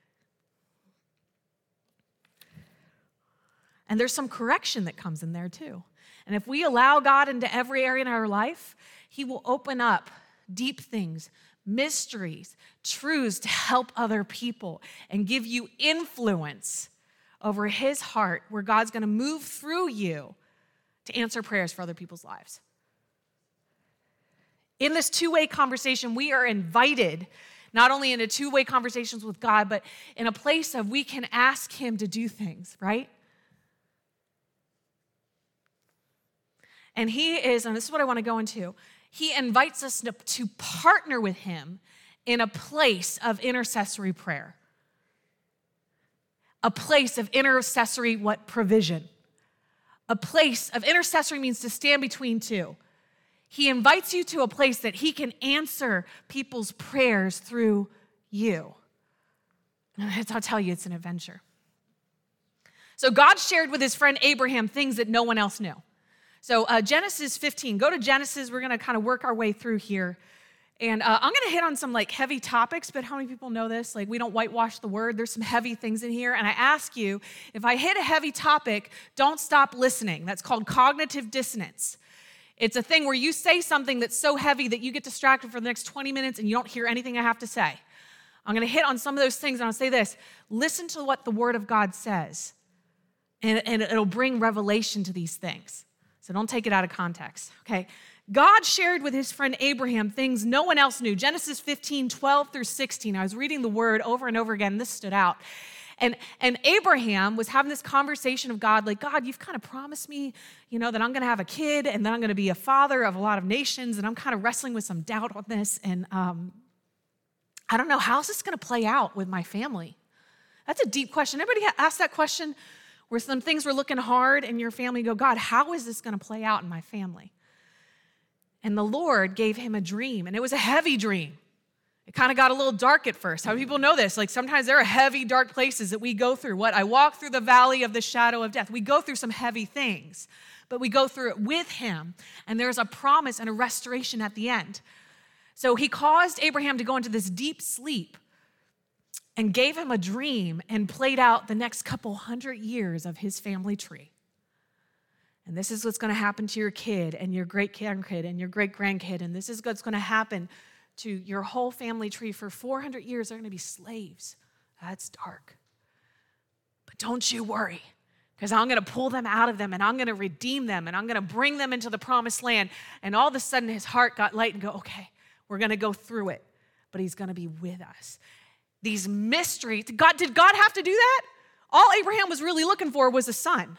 [SPEAKER 1] And there's some correction that comes in there too. And if we allow God into every area in our life, he will open up deep things, mysteries, truths to help other people and give you influence over his heart where God's going to move through you to answer prayers for other people's lives. In this two-way conversation, we are invited not only into two-way conversations with God, but in a place of we can ask him to do things, right? And he is, and this is what I want to go into, he invites us to, to partner with him in a place of intercessory prayer. A place of intercessory, what, provision. A place of intercessory means to stand between two. He invites you to a place that he can answer people's prayers through you. And I'll tell you, it's an adventure. So God shared with his friend Abraham things that no one else knew. So uh, Genesis fifteen, go to Genesis. We're going to kind of work our way through here. And uh, I'm going to hit on some like heavy topics, but how many people know this? Like we don't whitewash the word. There's some heavy things in here. And I ask you, if I hit a heavy topic, don't stop listening. That's called cognitive dissonance. It's a thing where you say something that's so heavy that you get distracted for the next twenty minutes and you don't hear anything I have to say. I'm going to hit on some of those things and I'll say this. Listen to what the word of God says. And, and it'll bring revelation to these things. So don't take it out of context, okay? God shared with his friend Abraham things no one else knew. Genesis fifteen, twelve through sixteen. I was reading the word over and over again. This stood out. And, and Abraham was having this conversation of God, like, God, you've kind of promised me, you know, that I'm going to have a kid and then I'm going to be a father of a lot of nations. And I'm kind of wrestling with some doubt on this. And um, I don't know, how's this going to play out with my family? That's a deep question. Everybody ask that question? Where some things were looking hard and your family go, God, how is this going to play out in my family? And the Lord gave him a dream, and it was a heavy dream. It kind of got a little dark at first. How do people know this? Like sometimes there are heavy, dark places that we go through. What? I walk through the valley of the shadow of death. We go through some heavy things, but we go through it with him, and there's a promise and a restoration at the end. So he caused Abraham to go into this deep sleep and gave him a dream and played out the next couple hundred years of his family tree. And this is what's going to happen to your kid and your great-grandkid and your great-grandkid, and this is what's going to happen to your whole family tree. For four hundred years, they're going to be slaves. That's dark. But don't you worry, because I'm going to pull them out of them, and I'm going to redeem them, and I'm going to bring them into the promised land. And all of a sudden, his heart got light and go, okay, we're going to go through it, but he's going to be with us. These mysteries. God, did God have to do that? All Abraham was really looking for was a son.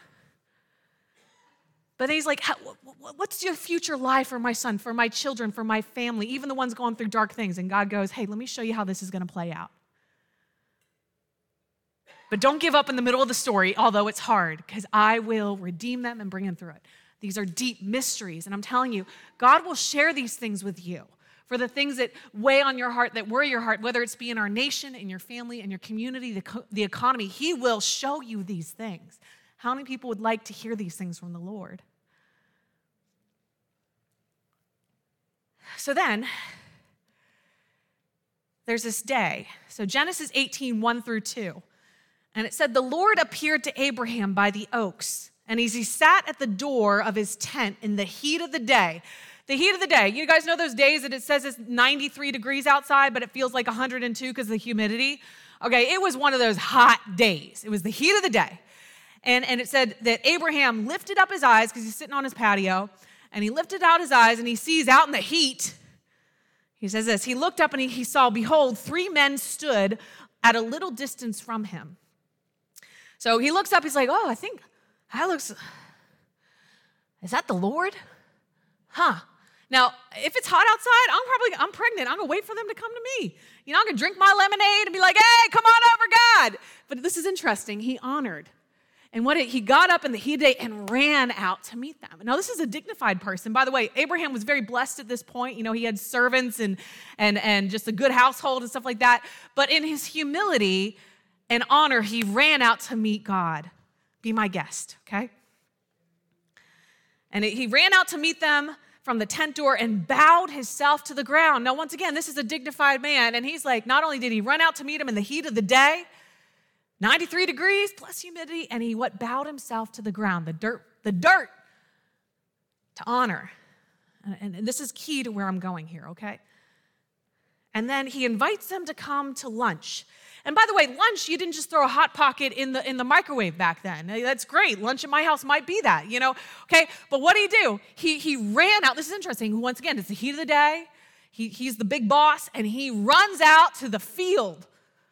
[SPEAKER 1] But he's like, what's your future life for my son, for my children, for my family, even the ones going through dark things? And God goes, hey, let me show you how this is going to play out. But don't give up in the middle of the story, although it's hard, because I will redeem them and bring them through it. These are deep mysteries. And I'm telling you, God will share these things with you. For the things that weigh on your heart, that worry your heart, whether it's be in our nation, in your family, in your community, the, co- the economy, he will show you these things. How many people would like to hear these things from the Lord? So then, there's this day. So Genesis eighteen, one through two. And it said, the Lord appeared to Abraham by the oaks, and as he sat at the door of his tent in the heat of the day. The heat of the day. You guys know those days that it says it's ninety-three degrees outside, but it feels like one hundred two because of the humidity? Okay, it was one of those hot days. It was the heat of the day. And, and it said that Abraham lifted up his eyes because he's sitting on his patio, and he lifted out his eyes and he sees out in the heat. He says this, he looked up and he, he saw, behold, three men stood at a little distance from him. So he looks up, he's like, oh, I think that looks, is that the Lord? Huh. Now, if it's hot outside, I'm probably, I'm pregnant. I'm going to wait for them to come to me. You know, I'm going to drink my lemonade and be like, hey, come on over, God. But this is interesting. He honored. And what it, he got up in the heat of the day and ran out to meet them. Now, this is a dignified person. By the way, Abraham was very blessed at this point. You know, he had servants and, and, and just a good household and stuff like that. But in his humility and honor, he ran out to meet God. Be my guest, okay? And he ran out to meet them from the tent door and bowed himself to the ground. Now, once again, this is a dignified man. And he's like, not only did he run out to meet him in the heat of the day, ninety-three degrees plus humidity, and he what bowed himself to the ground, the dirt, the dirt to honor. And, and this is key to where I'm going here, okay? And then he invites them to come to lunch. And by the way, lunch, you didn't just throw a Hot Pocket in the in the microwave back then. That's great. Lunch at my house might be that, you know? Okay, but what did he do? He, he ran out. This is interesting. Once again, it's the heat of the day. He, he's the big boss, and he runs out to the field.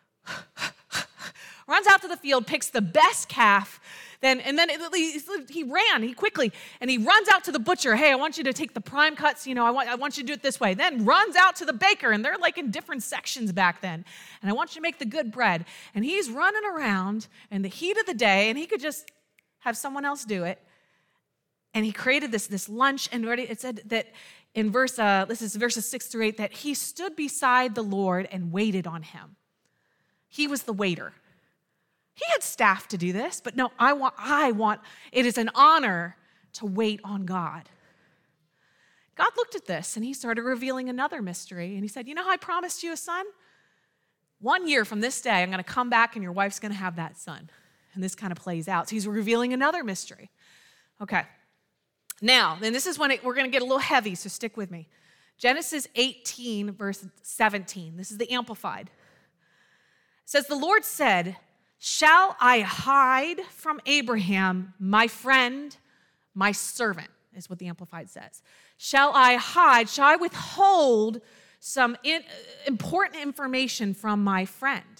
[SPEAKER 1] runs out to the field, picks the best calf, then and then it, he, he ran, he quickly, and he runs out to the butcher. Hey, I want you to take the prime cuts, you know, I want, I want you to do it this way. Then runs out to the baker, and they're like in different sections back then, and I want you to make the good bread. And he's running around in the heat of the day, and he could just have someone else do it. And he created this, this lunch, and it said that in verse, uh, this is verses six through eight, that he stood beside the Lord and waited on him. He was the waiter. He had staff to do this, but no, I want, I want, it is an honor to wait on God. God looked at this and he started revealing another mystery. And he said, you know how I promised you a son? One year from this day, I'm going to come back and your wife's going to have that son. And this kind of plays out. So he's revealing another mystery. Okay. Now, then this is when it, we're going to get a little heavy, so stick with me. Genesis eighteen, verse seventeen. This is the Amplified. It says, the Lord said, shall I hide from Abraham, my friend, my servant, is what the Amplified says. Shall I hide, shall I withhold some in, important information from my friend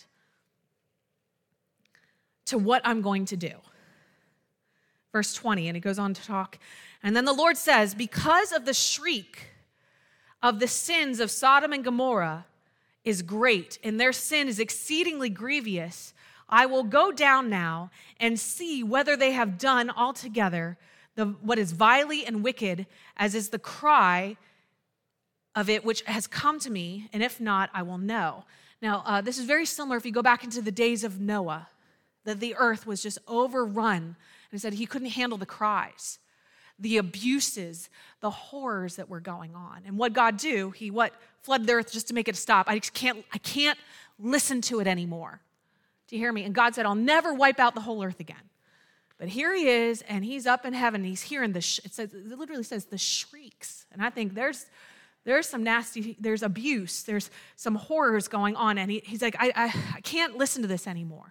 [SPEAKER 1] to what I'm going to do? Verse twenty, and it goes on to talk. And then the Lord says, because of the shriek of the sins of Sodom and Gomorrah is great, and their sin is exceedingly grievous, I will go down now and see whether they have done altogether the, what is vilely and wicked, as is the cry of it which has come to me, and if not, I will know. Now, uh, this is very similar if you go back into the days of Noah, that the earth was just overrun, and he said he couldn't handle the cries, the abuses, the horrors that were going on. And what God do? He what? Flooded the earth just to make it stop. I just can't, I can't listen to it anymore. Do you hear me? And God said, I'll never wipe out the whole earth again. But here he is, and he's up in heaven, and he's hearing the, sh- it says, it literally says the shrieks. And I think there's there's some nasty, there's abuse, there's some horrors going on. And he, he's like, I, I, I can't listen to this anymore.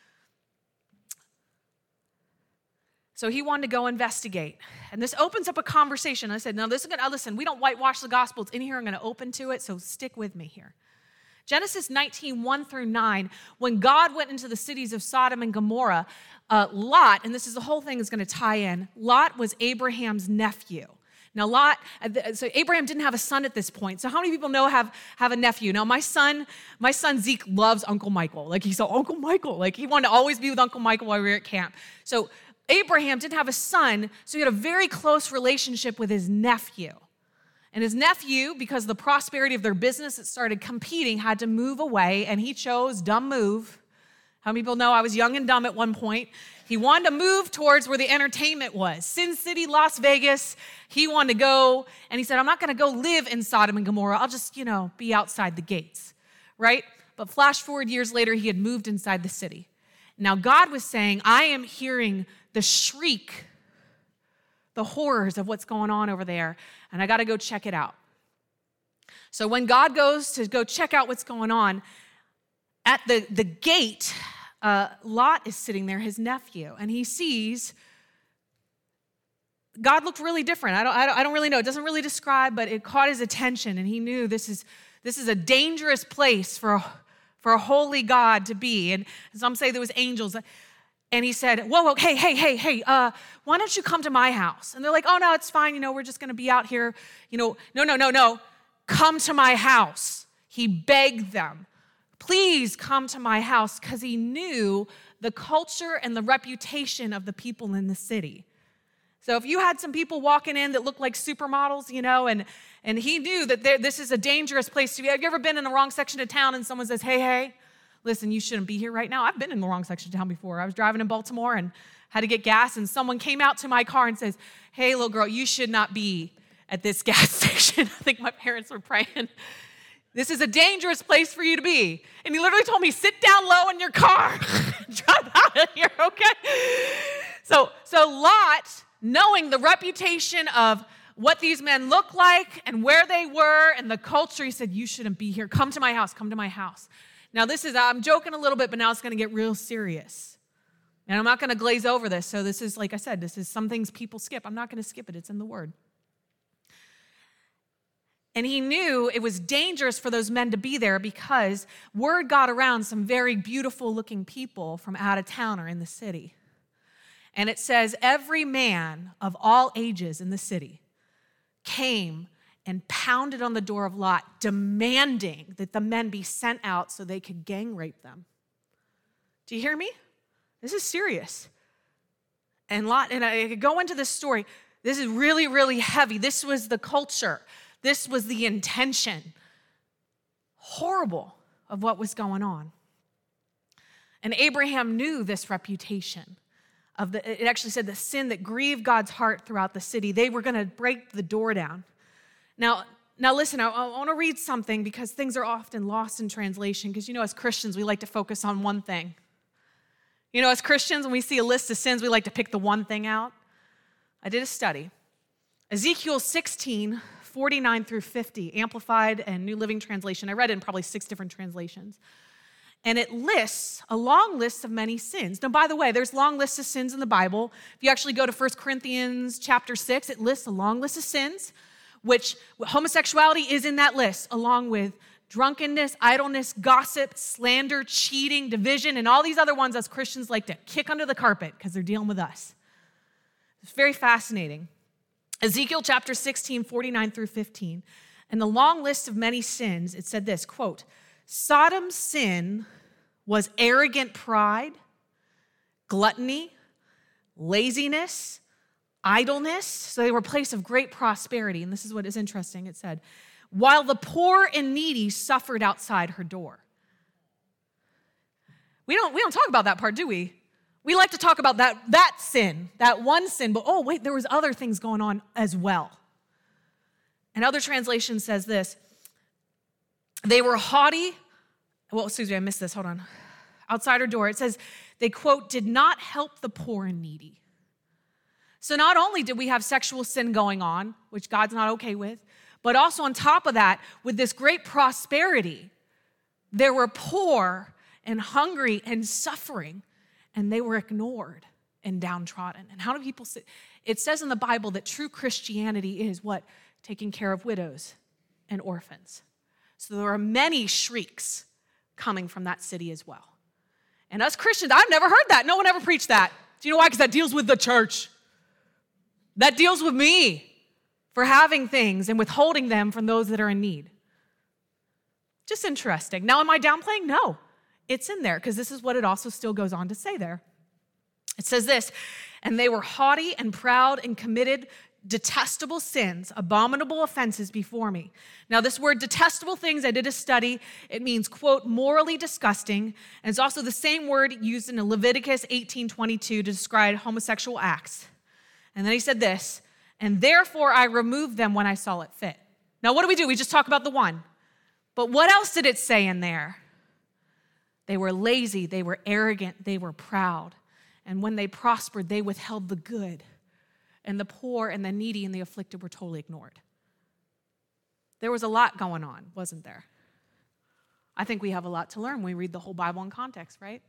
[SPEAKER 1] So he wanted to go investigate. And this opens up a conversation. I said, no, this is going to, listen, we don't whitewash the gospel. It's in here. I'm going to open to it, so stick with me here. Genesis nineteen, one through nine, when God went into the cities of Sodom and Gomorrah, uh, Lot, and this is the whole thing is going to tie in, Lot was Abraham's nephew. Now, Lot, so Abraham didn't have a son at this point. So how many people know have, have a nephew? Now, my son, my son Zeke loves Uncle Michael. Like, he saw Uncle Michael. Like, he wanted to always be with Uncle Michael while we were at camp. So Abraham didn't have a son, so he had a very close relationship with his nephew. And his nephew, because of the prosperity of their business that started competing, had to move away, and he chose dumb move. How many people know I was young and dumb at one point? He wanted to move towards where the entertainment was. Sin City, Las Vegas. He wanted to go, and he said, I'm not going to go live in Sodom and Gomorrah. I'll just, you know, be outside the gates, right? But flash forward years later, he had moved inside the city. Now God was saying, I am hearing the shriek, the horrors of what's going on over there, and I got to go check it out. So when God goes to go check out what's going on, at the, the gate, uh, Lot is sitting there, his nephew, and he sees God looked really different. I don't, I don't, I don't really know. It doesn't really describe, but it caught his attention, and he knew this is this is a dangerous place for a, for a holy God to be. And some say there was angels. And he said, whoa, whoa, hey, hey, hey, hey, uh, why don't you come to my house? And they're like, oh, no, it's fine. You know, we're just going to be out here. You know, no, no, no, no. Come to my house. He begged them, please come to my house, because he knew the culture and the reputation of the people in the city. So if you had some people walking in that looked like supermodels, you know, and, and he knew that there, this is a dangerous place to be. Have you ever been in the wrong section of town and someone says, hey, hey, listen, you shouldn't be here right now? I've been in the wrong section of town before. I was driving in Baltimore and had to get gas, and someone came out to my car and says, hey, little girl, you should not be at this gas station. I think my parents were praying. This is a dangerous place for you to be. And he literally told me, sit down low in your car. Drive out of here, okay? So, so Lot, knowing the reputation of what these men look like and where they were and the culture, he said, you shouldn't be here. Come to my house. Come to my house. Now, this is, I'm joking a little bit, but now it's going to get real serious. And I'm not going to glaze over this. So this is, like I said, this is some things people skip. I'm not going to skip it. It's in the Word. And he knew it was dangerous for those men to be there because word got around some very beautiful looking people from out of town or in the city. And it says every man of all ages in the city came and pounded on the door of Lot, demanding that the men be sent out so they could gang rape them. Do you hear me? This is serious. And Lot, and I could go into this story. This is really, really heavy. This was the culture. This was the intention. Horrible of what was going on. And Abraham knew this reputation. Of the, it actually said the sin that grieved God's heart throughout the city. They were going to break the door down. Now, now listen, I, I want to read something because things are often lost in translation. Because you know, as Christians, we like to focus on one thing. You know, as Christians, when we see a list of sins, we like to pick the one thing out. I did a study. Ezekiel sixteen, forty-nine through fifty, Amplified and New Living Translation. I read it in probably six different translations. And it lists a long list of many sins. Now, by the way, there's long lists of sins in the Bible. If you actually go to First Corinthians chapter six, it lists a long list of sins, which homosexuality is in that list, along with drunkenness, idleness, gossip, slander, cheating, division, and all these other ones us Christians like to kick under the carpet because they're dealing with us. It's very fascinating. Ezekiel chapter sixteen, forty-nine through fifteen. And the long list of many sins, it said this, quote, Sodom's sin was arrogant pride, gluttony, laziness, idleness. So they were a place of great prosperity. And this is what is interesting. It said, while the poor and needy suffered outside her door. We don't, we don't talk about that part, do we? We like to talk about that, that sin, that one sin, but oh, wait, there was other things going on as well. And other translation says this, they were haughty, well, excuse me, I missed this, hold on. Outside her door, it says, they, quote, did not help the poor and needy. So not only did we have sexual sin going on, which God's not okay with, but also on top of that, with this great prosperity, there were poor and hungry and suffering, and they were ignored and downtrodden. And how do people say? It says in the Bible that true Christianity is what? Taking care of widows and orphans. So there are many shrieks coming from that city as well. And us Christians, I've never heard that. No one ever preached that. Do you know why? Because that deals with the church. That deals with me for having things and withholding them from those that are in need. Just interesting. Now, am I downplaying? No. It's in there because this is what it also still goes on to say there. It says this, and they were haughty and proud and committed detestable sins, abominable offenses before me. Now, this word detestable things, I did a study. It means, quote, morally disgusting. And it's also the same word used in Leviticus eighteen twenty-two to describe homosexual acts. And then he said this, and therefore I removed them when I saw it fit. Now, what do we do? We just talk about the one. But what else did it say in there? They were lazy, they were arrogant, they were proud. And when they prospered, they withheld the good. And the poor and the needy and the afflicted were totally ignored. There was a lot going on, wasn't there? I think we have a lot to learn when we read the whole Bible in context, right?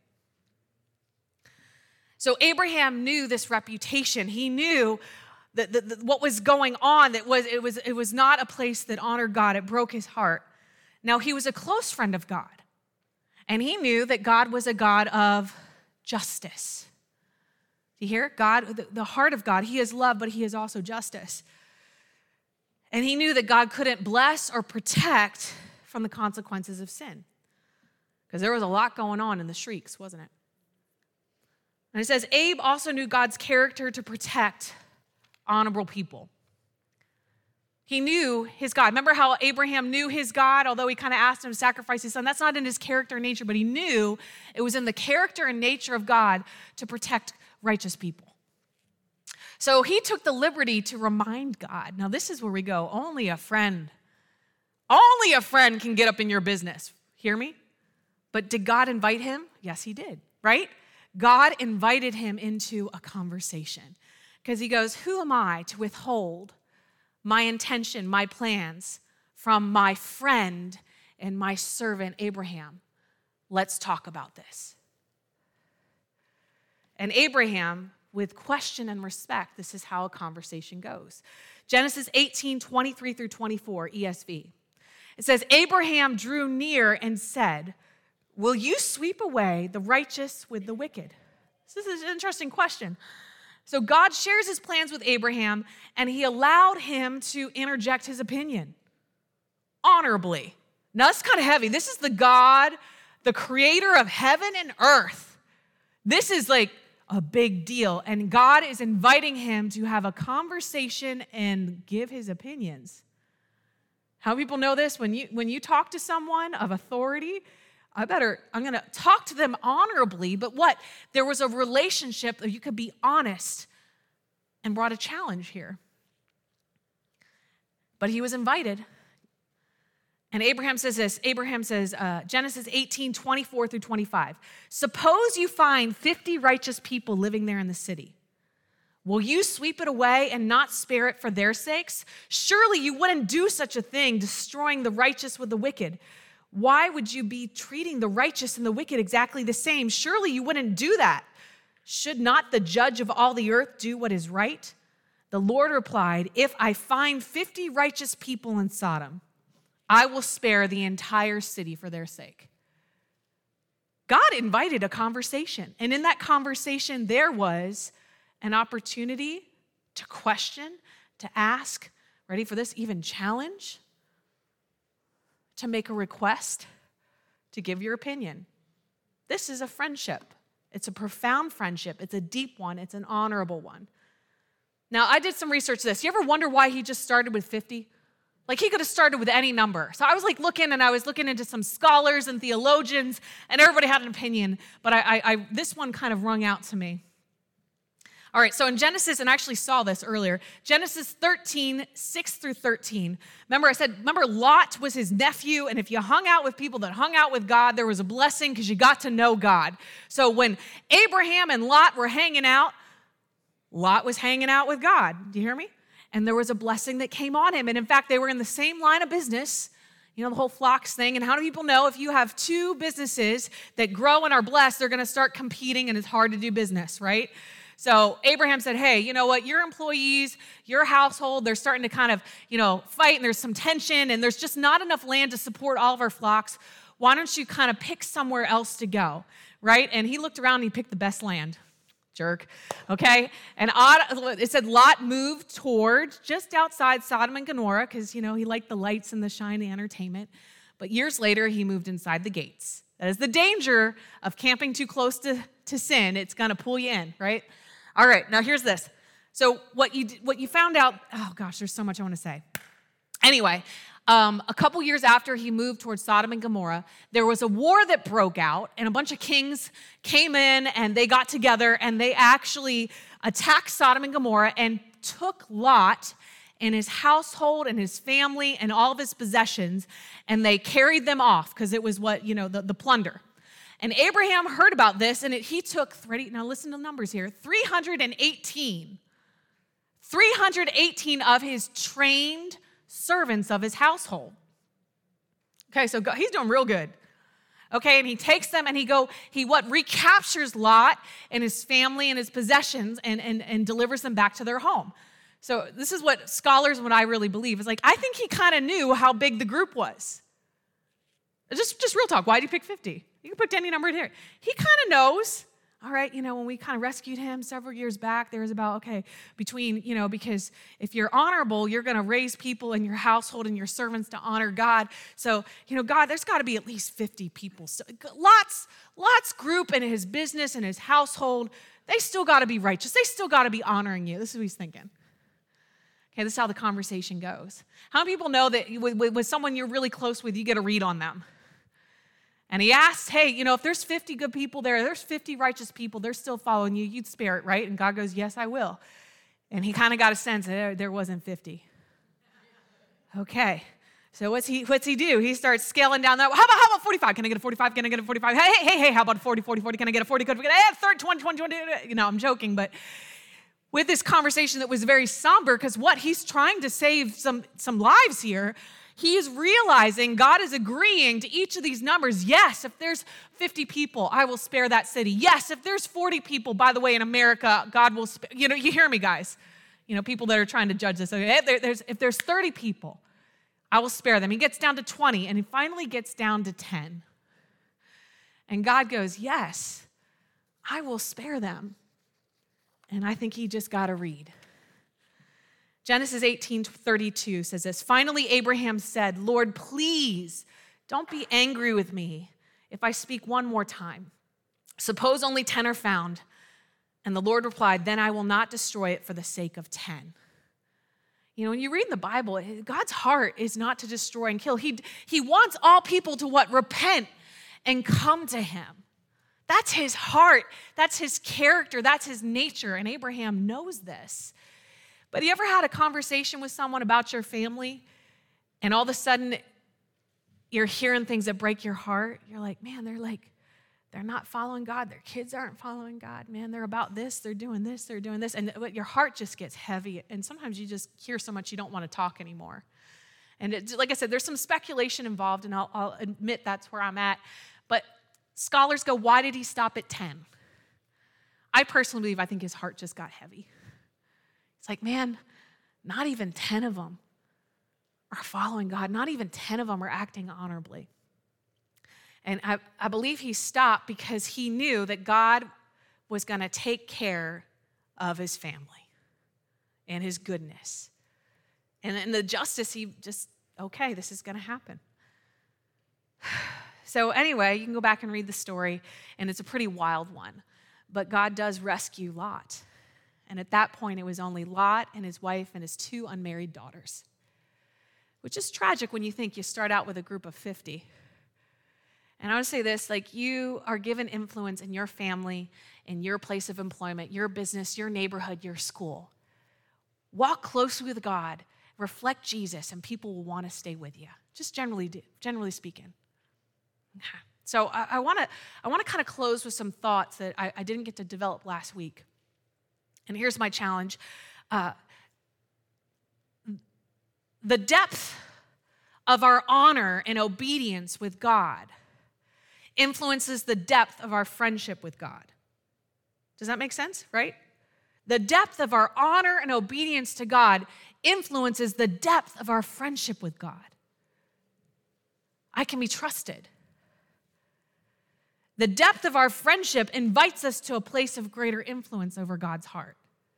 [SPEAKER 1] So Abraham knew this reputation. He knew that, that, that what was going on, that was, it, was, it was not a place that honored God. It broke his heart. Now, he was a close friend of God. And he knew that God was a God of justice. Do you hear? God, the, the heart of God, he is love, but he is also justice. And he knew that God couldn't bless or protect from the consequences of sin. Because there was a lot going on in the shrieks, wasn't it? And it says, Abe also knew God's character to protect honorable people. He knew his God. Remember how Abraham knew his God, although he kind of asked him to sacrifice his son? That's not in his character and nature, but he knew it was in the character and nature of God to protect righteous people. So he took the liberty to remind God. Now, this is where we go. Only a friend, only a friend can get up in your business. Hear me? But did God invite him? Yes, he did, right? God invited him into a conversation because he goes, who am I to withhold my intention, my plans from my friend and my servant Abraham? Let's talk about this. And Abraham, with question and respect, this is how a conversation goes. Genesis eighteen, twenty-three through twenty-four, E S V. It says, Abraham drew near and said, will you sweep away the righteous with the wicked? This is an interesting question. So God shares his plans with Abraham, and he allowed him to interject his opinion honorably. Now, that's kind of heavy. This is the God, the creator of heaven and earth. This is like a big deal, and God is inviting him to have a conversation and give his opinions. How people know this? When you, when you talk to someone of authority, I better, I'm going to talk to them honorably, but what? There was a relationship that you could be honest and brought a challenge here. But he was invited. And Abraham says this, Abraham says, uh, Genesis eighteen, twenty-four through twenty-five. Suppose you find fifty righteous people living there in the city. Will you sweep it away and not spare it for their sakes? Surely you wouldn't do such a thing, destroying the righteous with the wicked. Why would you be treating the righteous and the wicked exactly the same? Surely you wouldn't do that. Should not the judge of all the earth do what is right? The Lord replied, if I find fifty righteous people in Sodom, I will spare the entire city for their sake. God invited a conversation, and in that conversation, there was an opportunity to question, to ask, ready for this, even challenge, to make a request, to give your opinion. This is a friendship. It's a profound friendship. It's a deep one. It's an honorable one. Now, I did some research on this. You ever wonder why he just started with fifty? Like, he could have started with any number. So I was like looking, and I was looking into some scholars and theologians, and everybody had an opinion, but I, I, I this one kind of rung out to me. All right, so in Genesis, and I actually saw this earlier, Genesis thirteen, six through thirteen. Remember I said, remember Lot was his nephew, and if you hung out with people that hung out with God, there was a blessing because you got to know God. So when Abraham and Lot were hanging out, Lot was hanging out with God. Do you hear me? And there was a blessing that came on him. And in fact, they were in the same line of business, you know, the whole flocks thing. And how do people know if you have two businesses that grow and are blessed, they're going to start competing and it's hard to do business, right? So Abraham said, hey, you know what? Your employees, your household, they're starting to kind of, you know, fight, and there's some tension, and there's just not enough land to support all of our flocks. Why don't you kind of pick somewhere else to go, right? And he looked around and he picked the best land. Jerk, okay? And it said Lot moved toward just outside Sodom and Gomorrah because, you know, he liked the lights and the shiny entertainment. But years later, he moved inside the gates. That is the danger of camping too close to, to sin. It's going to pull you in, right? All right, now here's this. So what you what you found out, oh gosh, there's so much I want to say. Anyway, um, a couple years after he moved towards Sodom and Gomorrah, there was a war that broke out, and a bunch of kings came in, and they got together, and they actually attacked Sodom and Gomorrah and took Lot and his household and his family and all of his possessions, and they carried them off because it was what, you know, the, the plunder. And Abraham heard about this, and it, he took, ready, now listen to the numbers here, three hundred eighteen. three hundred eighteen of his trained servants of his household. Okay, so God, he's doing real good. Okay, and he takes them and he go, he what, recaptures Lot and his family and his possessions and, and, and delivers them back to their home. So this is what scholars, what I really believe, is like, I think he kind of knew how big the group was. Just, just real talk, why did he pick fifty? You can put any number in here. He kind of knows. All right, you know, when we kind of rescued him several years back, there was about, okay, between, you know, because if you're honorable, you're going to raise people in your household and your servants to honor God. So, you know, God, there's got to be at least fifty people. So, Lot's, Lot's group and his business and his household, they still got to be righteous. They still got to be honoring you. This is what he's thinking. Okay, this is how the conversation goes. How many people know that with, with someone you're really close with, you get a read on them? And he asked, hey, you know, if there's fifty good people there, there's fifty righteous people, they're still following you, you'd spare it, right? And God goes, yes, I will. And he kind of got a sense that there, there wasn't fifty. Okay, so what's he what's he do? He starts scaling down that. How about, how about forty-five? Can I get a forty-five? Can I get a forty-five? Hey, hey, hey, hey, how about a forty, forty, forty? Can I get a forty? Can I get a third, twenty, twenty, twenty? You know, I'm joking, but with this conversation that was very somber, because what, he's trying to save some, some lives here. He is realizing God is agreeing to each of these numbers. Yes, if there's fifty people, I will spare that city. Yes, if there's forty people, by the way, in America, God will spare. You know, you hear me, guys. You know, people that are trying to judge this. Okay, there, there's, if there's thirty people, I will spare them. He gets down to twenty, and he finally gets down to ten. And God goes, yes, I will spare them. And I think he just got to read. Genesis eighteen thirty-two says this, finally Abraham said, Lord, please don't be angry with me if I speak one more time. Suppose only ten are found. And the Lord replied, then I will not destroy it for the sake of ten. You know, when you read in the Bible, God's heart is not to destroy and kill. He, he wants all people to what? Repent and come to him. That's his heart. That's his character. That's his nature. And Abraham knows this. But you ever had a conversation with someone about your family and all of a sudden you're hearing things that break your heart? You're like, man, they're like, they're not following God. Their kids aren't following God. Man, they're about this. They're doing this. They're doing this. And your heart just gets heavy. And sometimes you just hear so much you don't want to talk anymore. And it, like I said, there's some speculation involved, and I'll, I'll admit that's where I'm at. But scholars go, why did he stop at ten? I personally believe I think his heart just got heavy. It's like, man, not even ten of them are following God. Not even ten of them are acting honorably. And I, I believe he stopped because he knew that God was going to take care of his family and his goodness. And in the justice, he just, okay, this is going to happen. So anyway, you can go back and read the story, and it's a pretty wild one. But God does rescue Lot. And at that point, it was only Lot and his wife and his two unmarried daughters, which is tragic when you think you start out with a group of fifty. And I want to say this, like, you are given influence in your family, in your place of employment, your business, your neighborhood, your school. Walk closely with God, reflect Jesus, and people will want to stay with you, just generally, generally speaking. So I, I want to I want to kind of close with some thoughts that I, I didn't get to develop last week. And here's my challenge. Uh, the depth of our honor and obedience with God influences the depth of our friendship with God. Does that make sense, right? The depth of our honor and obedience to God influences the depth of our friendship with God. I can be trusted. The depth of our friendship invites us to a place of greater influence over God's heart.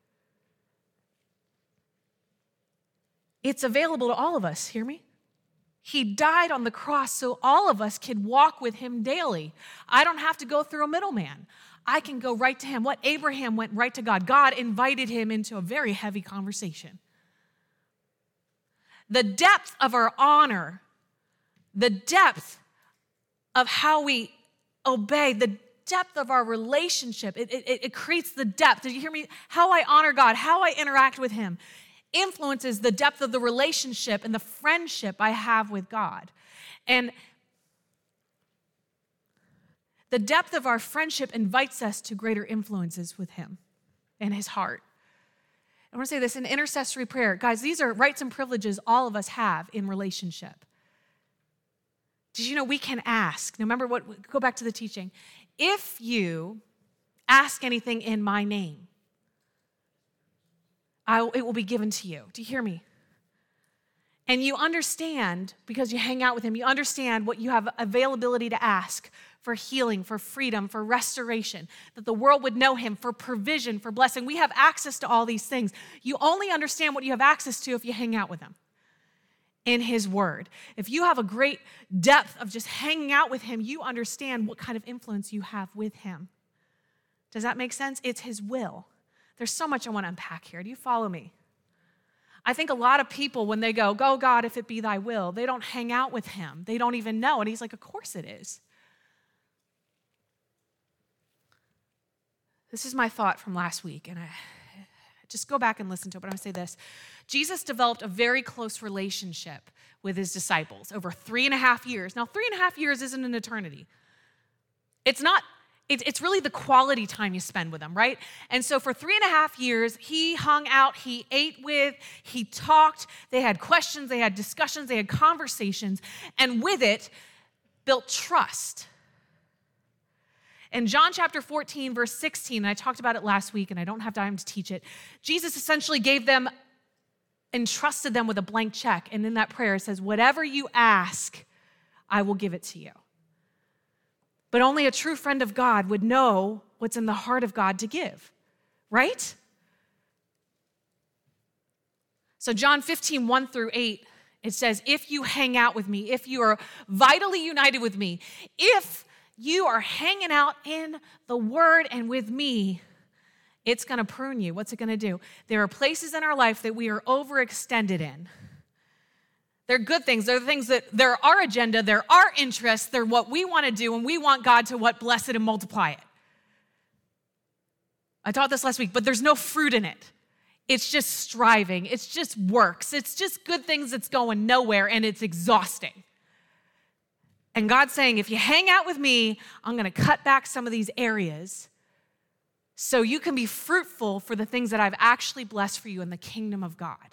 [SPEAKER 1] It's available to all of us, hear me? He died on the cross so all of us can walk with him daily. I don't have to go through a middleman. I can go right to him. What Abraham went right to God. God invited him into a very heavy conversation. The depth of our honor, the depth of how we obey, the depth of our relationship, it, it, it creates the depth. Did you hear me? How I honor God, how I interact with him influences the depth of the relationship and the friendship I have with God. And the depth of our friendship invites us to greater influences with him and his heart. I want to say this in intercessory prayer. Guys, these are rights and privileges all of us have in relationship. Did you know we can ask? Now remember what, go back to the teaching. If you ask anything in my name, I, it will be given to you. Do you hear me? And you understand, because you hang out with him, you understand what you have availability to ask for healing, for freedom, for restoration, that the world would know him, for provision, for blessing. We have access to all these things. You only understand what you have access to if you hang out with him in his word. If you have a great depth of just hanging out with him, you understand what kind of influence you have with him. Does that make sense? It's his will. There's so much I want to unpack here. Do you follow me? I think a lot of people, when they go, go God, if it be thy will, they don't hang out with him. They don't even know. And he's like, of course it is. This is my thought from last week, and I just go back and listen to it, but I'm going to say this. Jesus developed a very close relationship with his disciples over three and a half years. Now, three and a half years isn't an eternity. It's not, it, it's really the quality time you spend with them, right? And so for three and a half years, he hung out, he ate with, he talked, they had questions, they had discussions, they had conversations, and with it, built trust. In John chapter fourteen, verse sixteen, and I talked about it last week, and I don't have time to teach it, Jesus essentially gave them, entrusted them with a blank check. And in that prayer, it says, whatever you ask, I will give it to you. But only a true friend of God would know what's in the heart of God to give, right? So John fifteen, one through eight, it says, if you hang out with me, if you are vitally united with me, if you are hanging out in the word and with me, it's going to prune you. What's it going to do? There are places in our life that we are overextended in. They're good things. They're the things that they're our agenda, they're our interests, they're what we want to do, and we want God to what? Bless it and multiply it. I taught this last week, but there's no fruit in it. It's just striving. It's just works. It's just good things that's going nowhere, and it's exhausting. And God's saying, if you hang out with me, I'm going to cut back some of these areas so you can be fruitful for the things that I've actually blessed for you in the kingdom of God.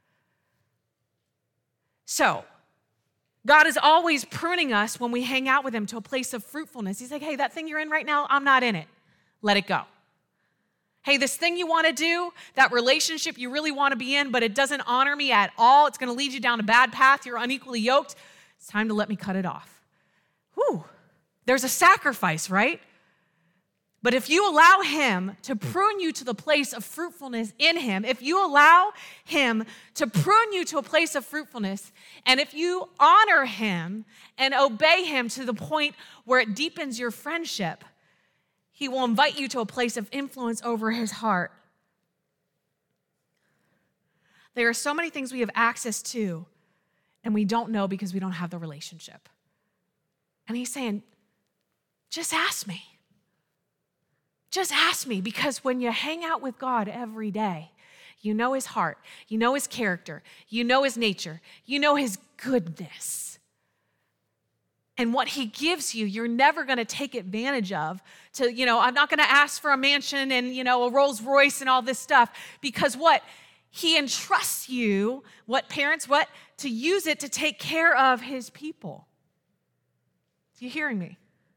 [SPEAKER 1] So, God is always pruning us when we hang out with him to a place of fruitfulness. He's like, hey, that thing you're in right now, I'm not in it. Let it go. Hey, this thing you want to do, that relationship you really want to be in, but it doesn't honor me at all. It's going to lead you down a bad path. You're unequally yoked. It's time to let me cut it off. Whew, there's a sacrifice, right? But if you allow him to prune you to the place of fruitfulness in him, if you allow him to prune you to a place of fruitfulness, and if you honor him and obey him to the point where it deepens your friendship, he will invite you to a place of influence over his heart. There are so many things we have access to, and we don't know because we don't have the relationship. And he's saying, just ask me. Just ask me, because when you hang out with God every day, you know his heart, you know his character, you know his nature, you know his goodness. And what he gives you, you're never going to take advantage of to, you know, I'm not going to ask for a mansion and, you know, a Rolls Royce and all this stuff, because what? He entrusts you, what parents, what? To use it to take care of his people. You hearing me?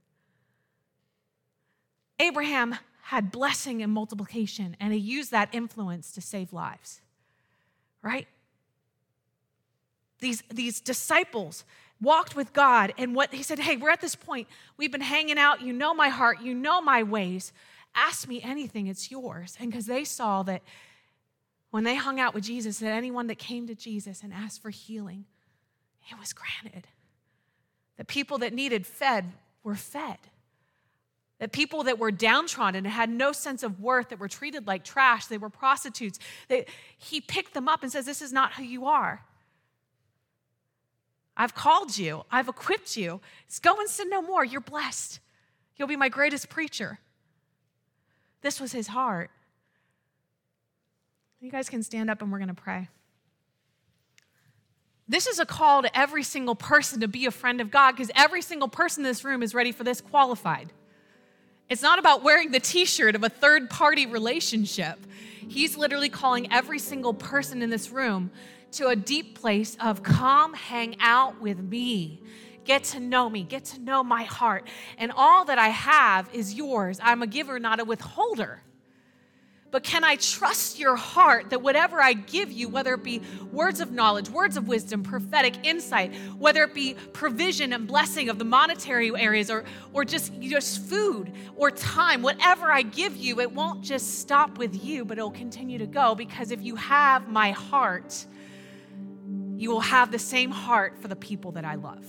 [SPEAKER 1] Abraham had blessing and multiplication, and he used that influence to save lives, right? These, these disciples walked with God, and what he said, hey, we're at this point. We've been hanging out. You know my heart. You know my ways. Ask me anything. It's yours. And because they saw that when they hung out with Jesus, that anyone that came to Jesus and asked for healing, it was granted. The people that needed fed were fed. The people that were downtrodden and had no sense of worth, that were treated like trash, they were prostitutes, they, he picked them up and says, this is not who you are. I've called you. I've equipped you. Just go and sin no more. You're blessed. You'll be my greatest preacher. This was his heart. You guys can stand up and we're going to pray. This is a call to every single person to be a friend of God, because every single person in this room is ready for this, qualified. It's not about wearing the t-shirt of a third-party relationship. He's literally calling every single person in this room to a deep place of come hang out with me. Get to know me. Get to know my heart. And all that I have is yours. I'm a giver, not a withholder. But can I trust your heart that whatever I give you, whether it be words of knowledge, words of wisdom, prophetic insight, whether it be provision and blessing of the monetary areas, or, or just, just food or time, whatever I give you, it won't just stop with you, but it'll continue to go, because if you have my heart, you will have the same heart for the people that I love.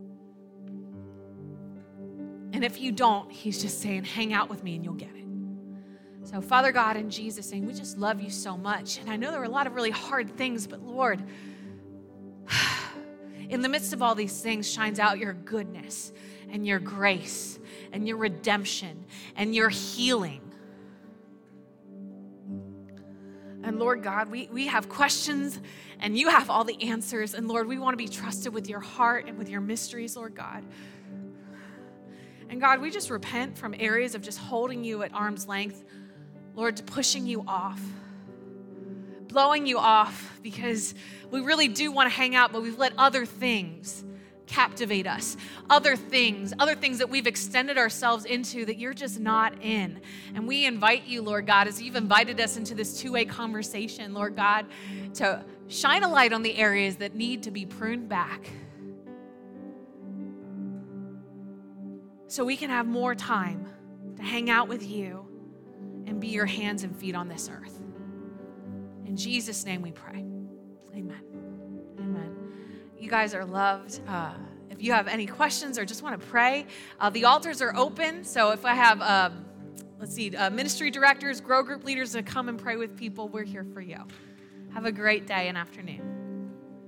[SPEAKER 1] And if you don't, he's just saying, hang out with me and you'll get it. So Father God, in Jesus' name, we just love you so much. And I know there are a lot of really hard things, but Lord, in the midst of all these things shines out your goodness and your grace and your redemption and your healing. And Lord God, we, we have questions and you have all the answers. And Lord, we want to be trusted with your heart and with your mysteries, Lord God. And God, we just repent from areas of just holding you at arm's length, Lord, to pushing you off, blowing you off, because we really do want to hang out, but we've let other things captivate us, other things, other things that we've extended ourselves into that you're just not in. And we invite you, Lord God, as you've invited us into this two-way conversation, Lord God, to shine a light on the areas that need to be pruned back so we can have more time to hang out with you and be your hands and feet on this earth. In Jesus' name we pray. Amen. Amen. You guys are loved. Uh, if you have any questions or just want to pray, uh, the altars are open. So if I have, um, let's see, uh, ministry directors, grow group leaders to come and pray with people, we're here for you. Have a great day and afternoon.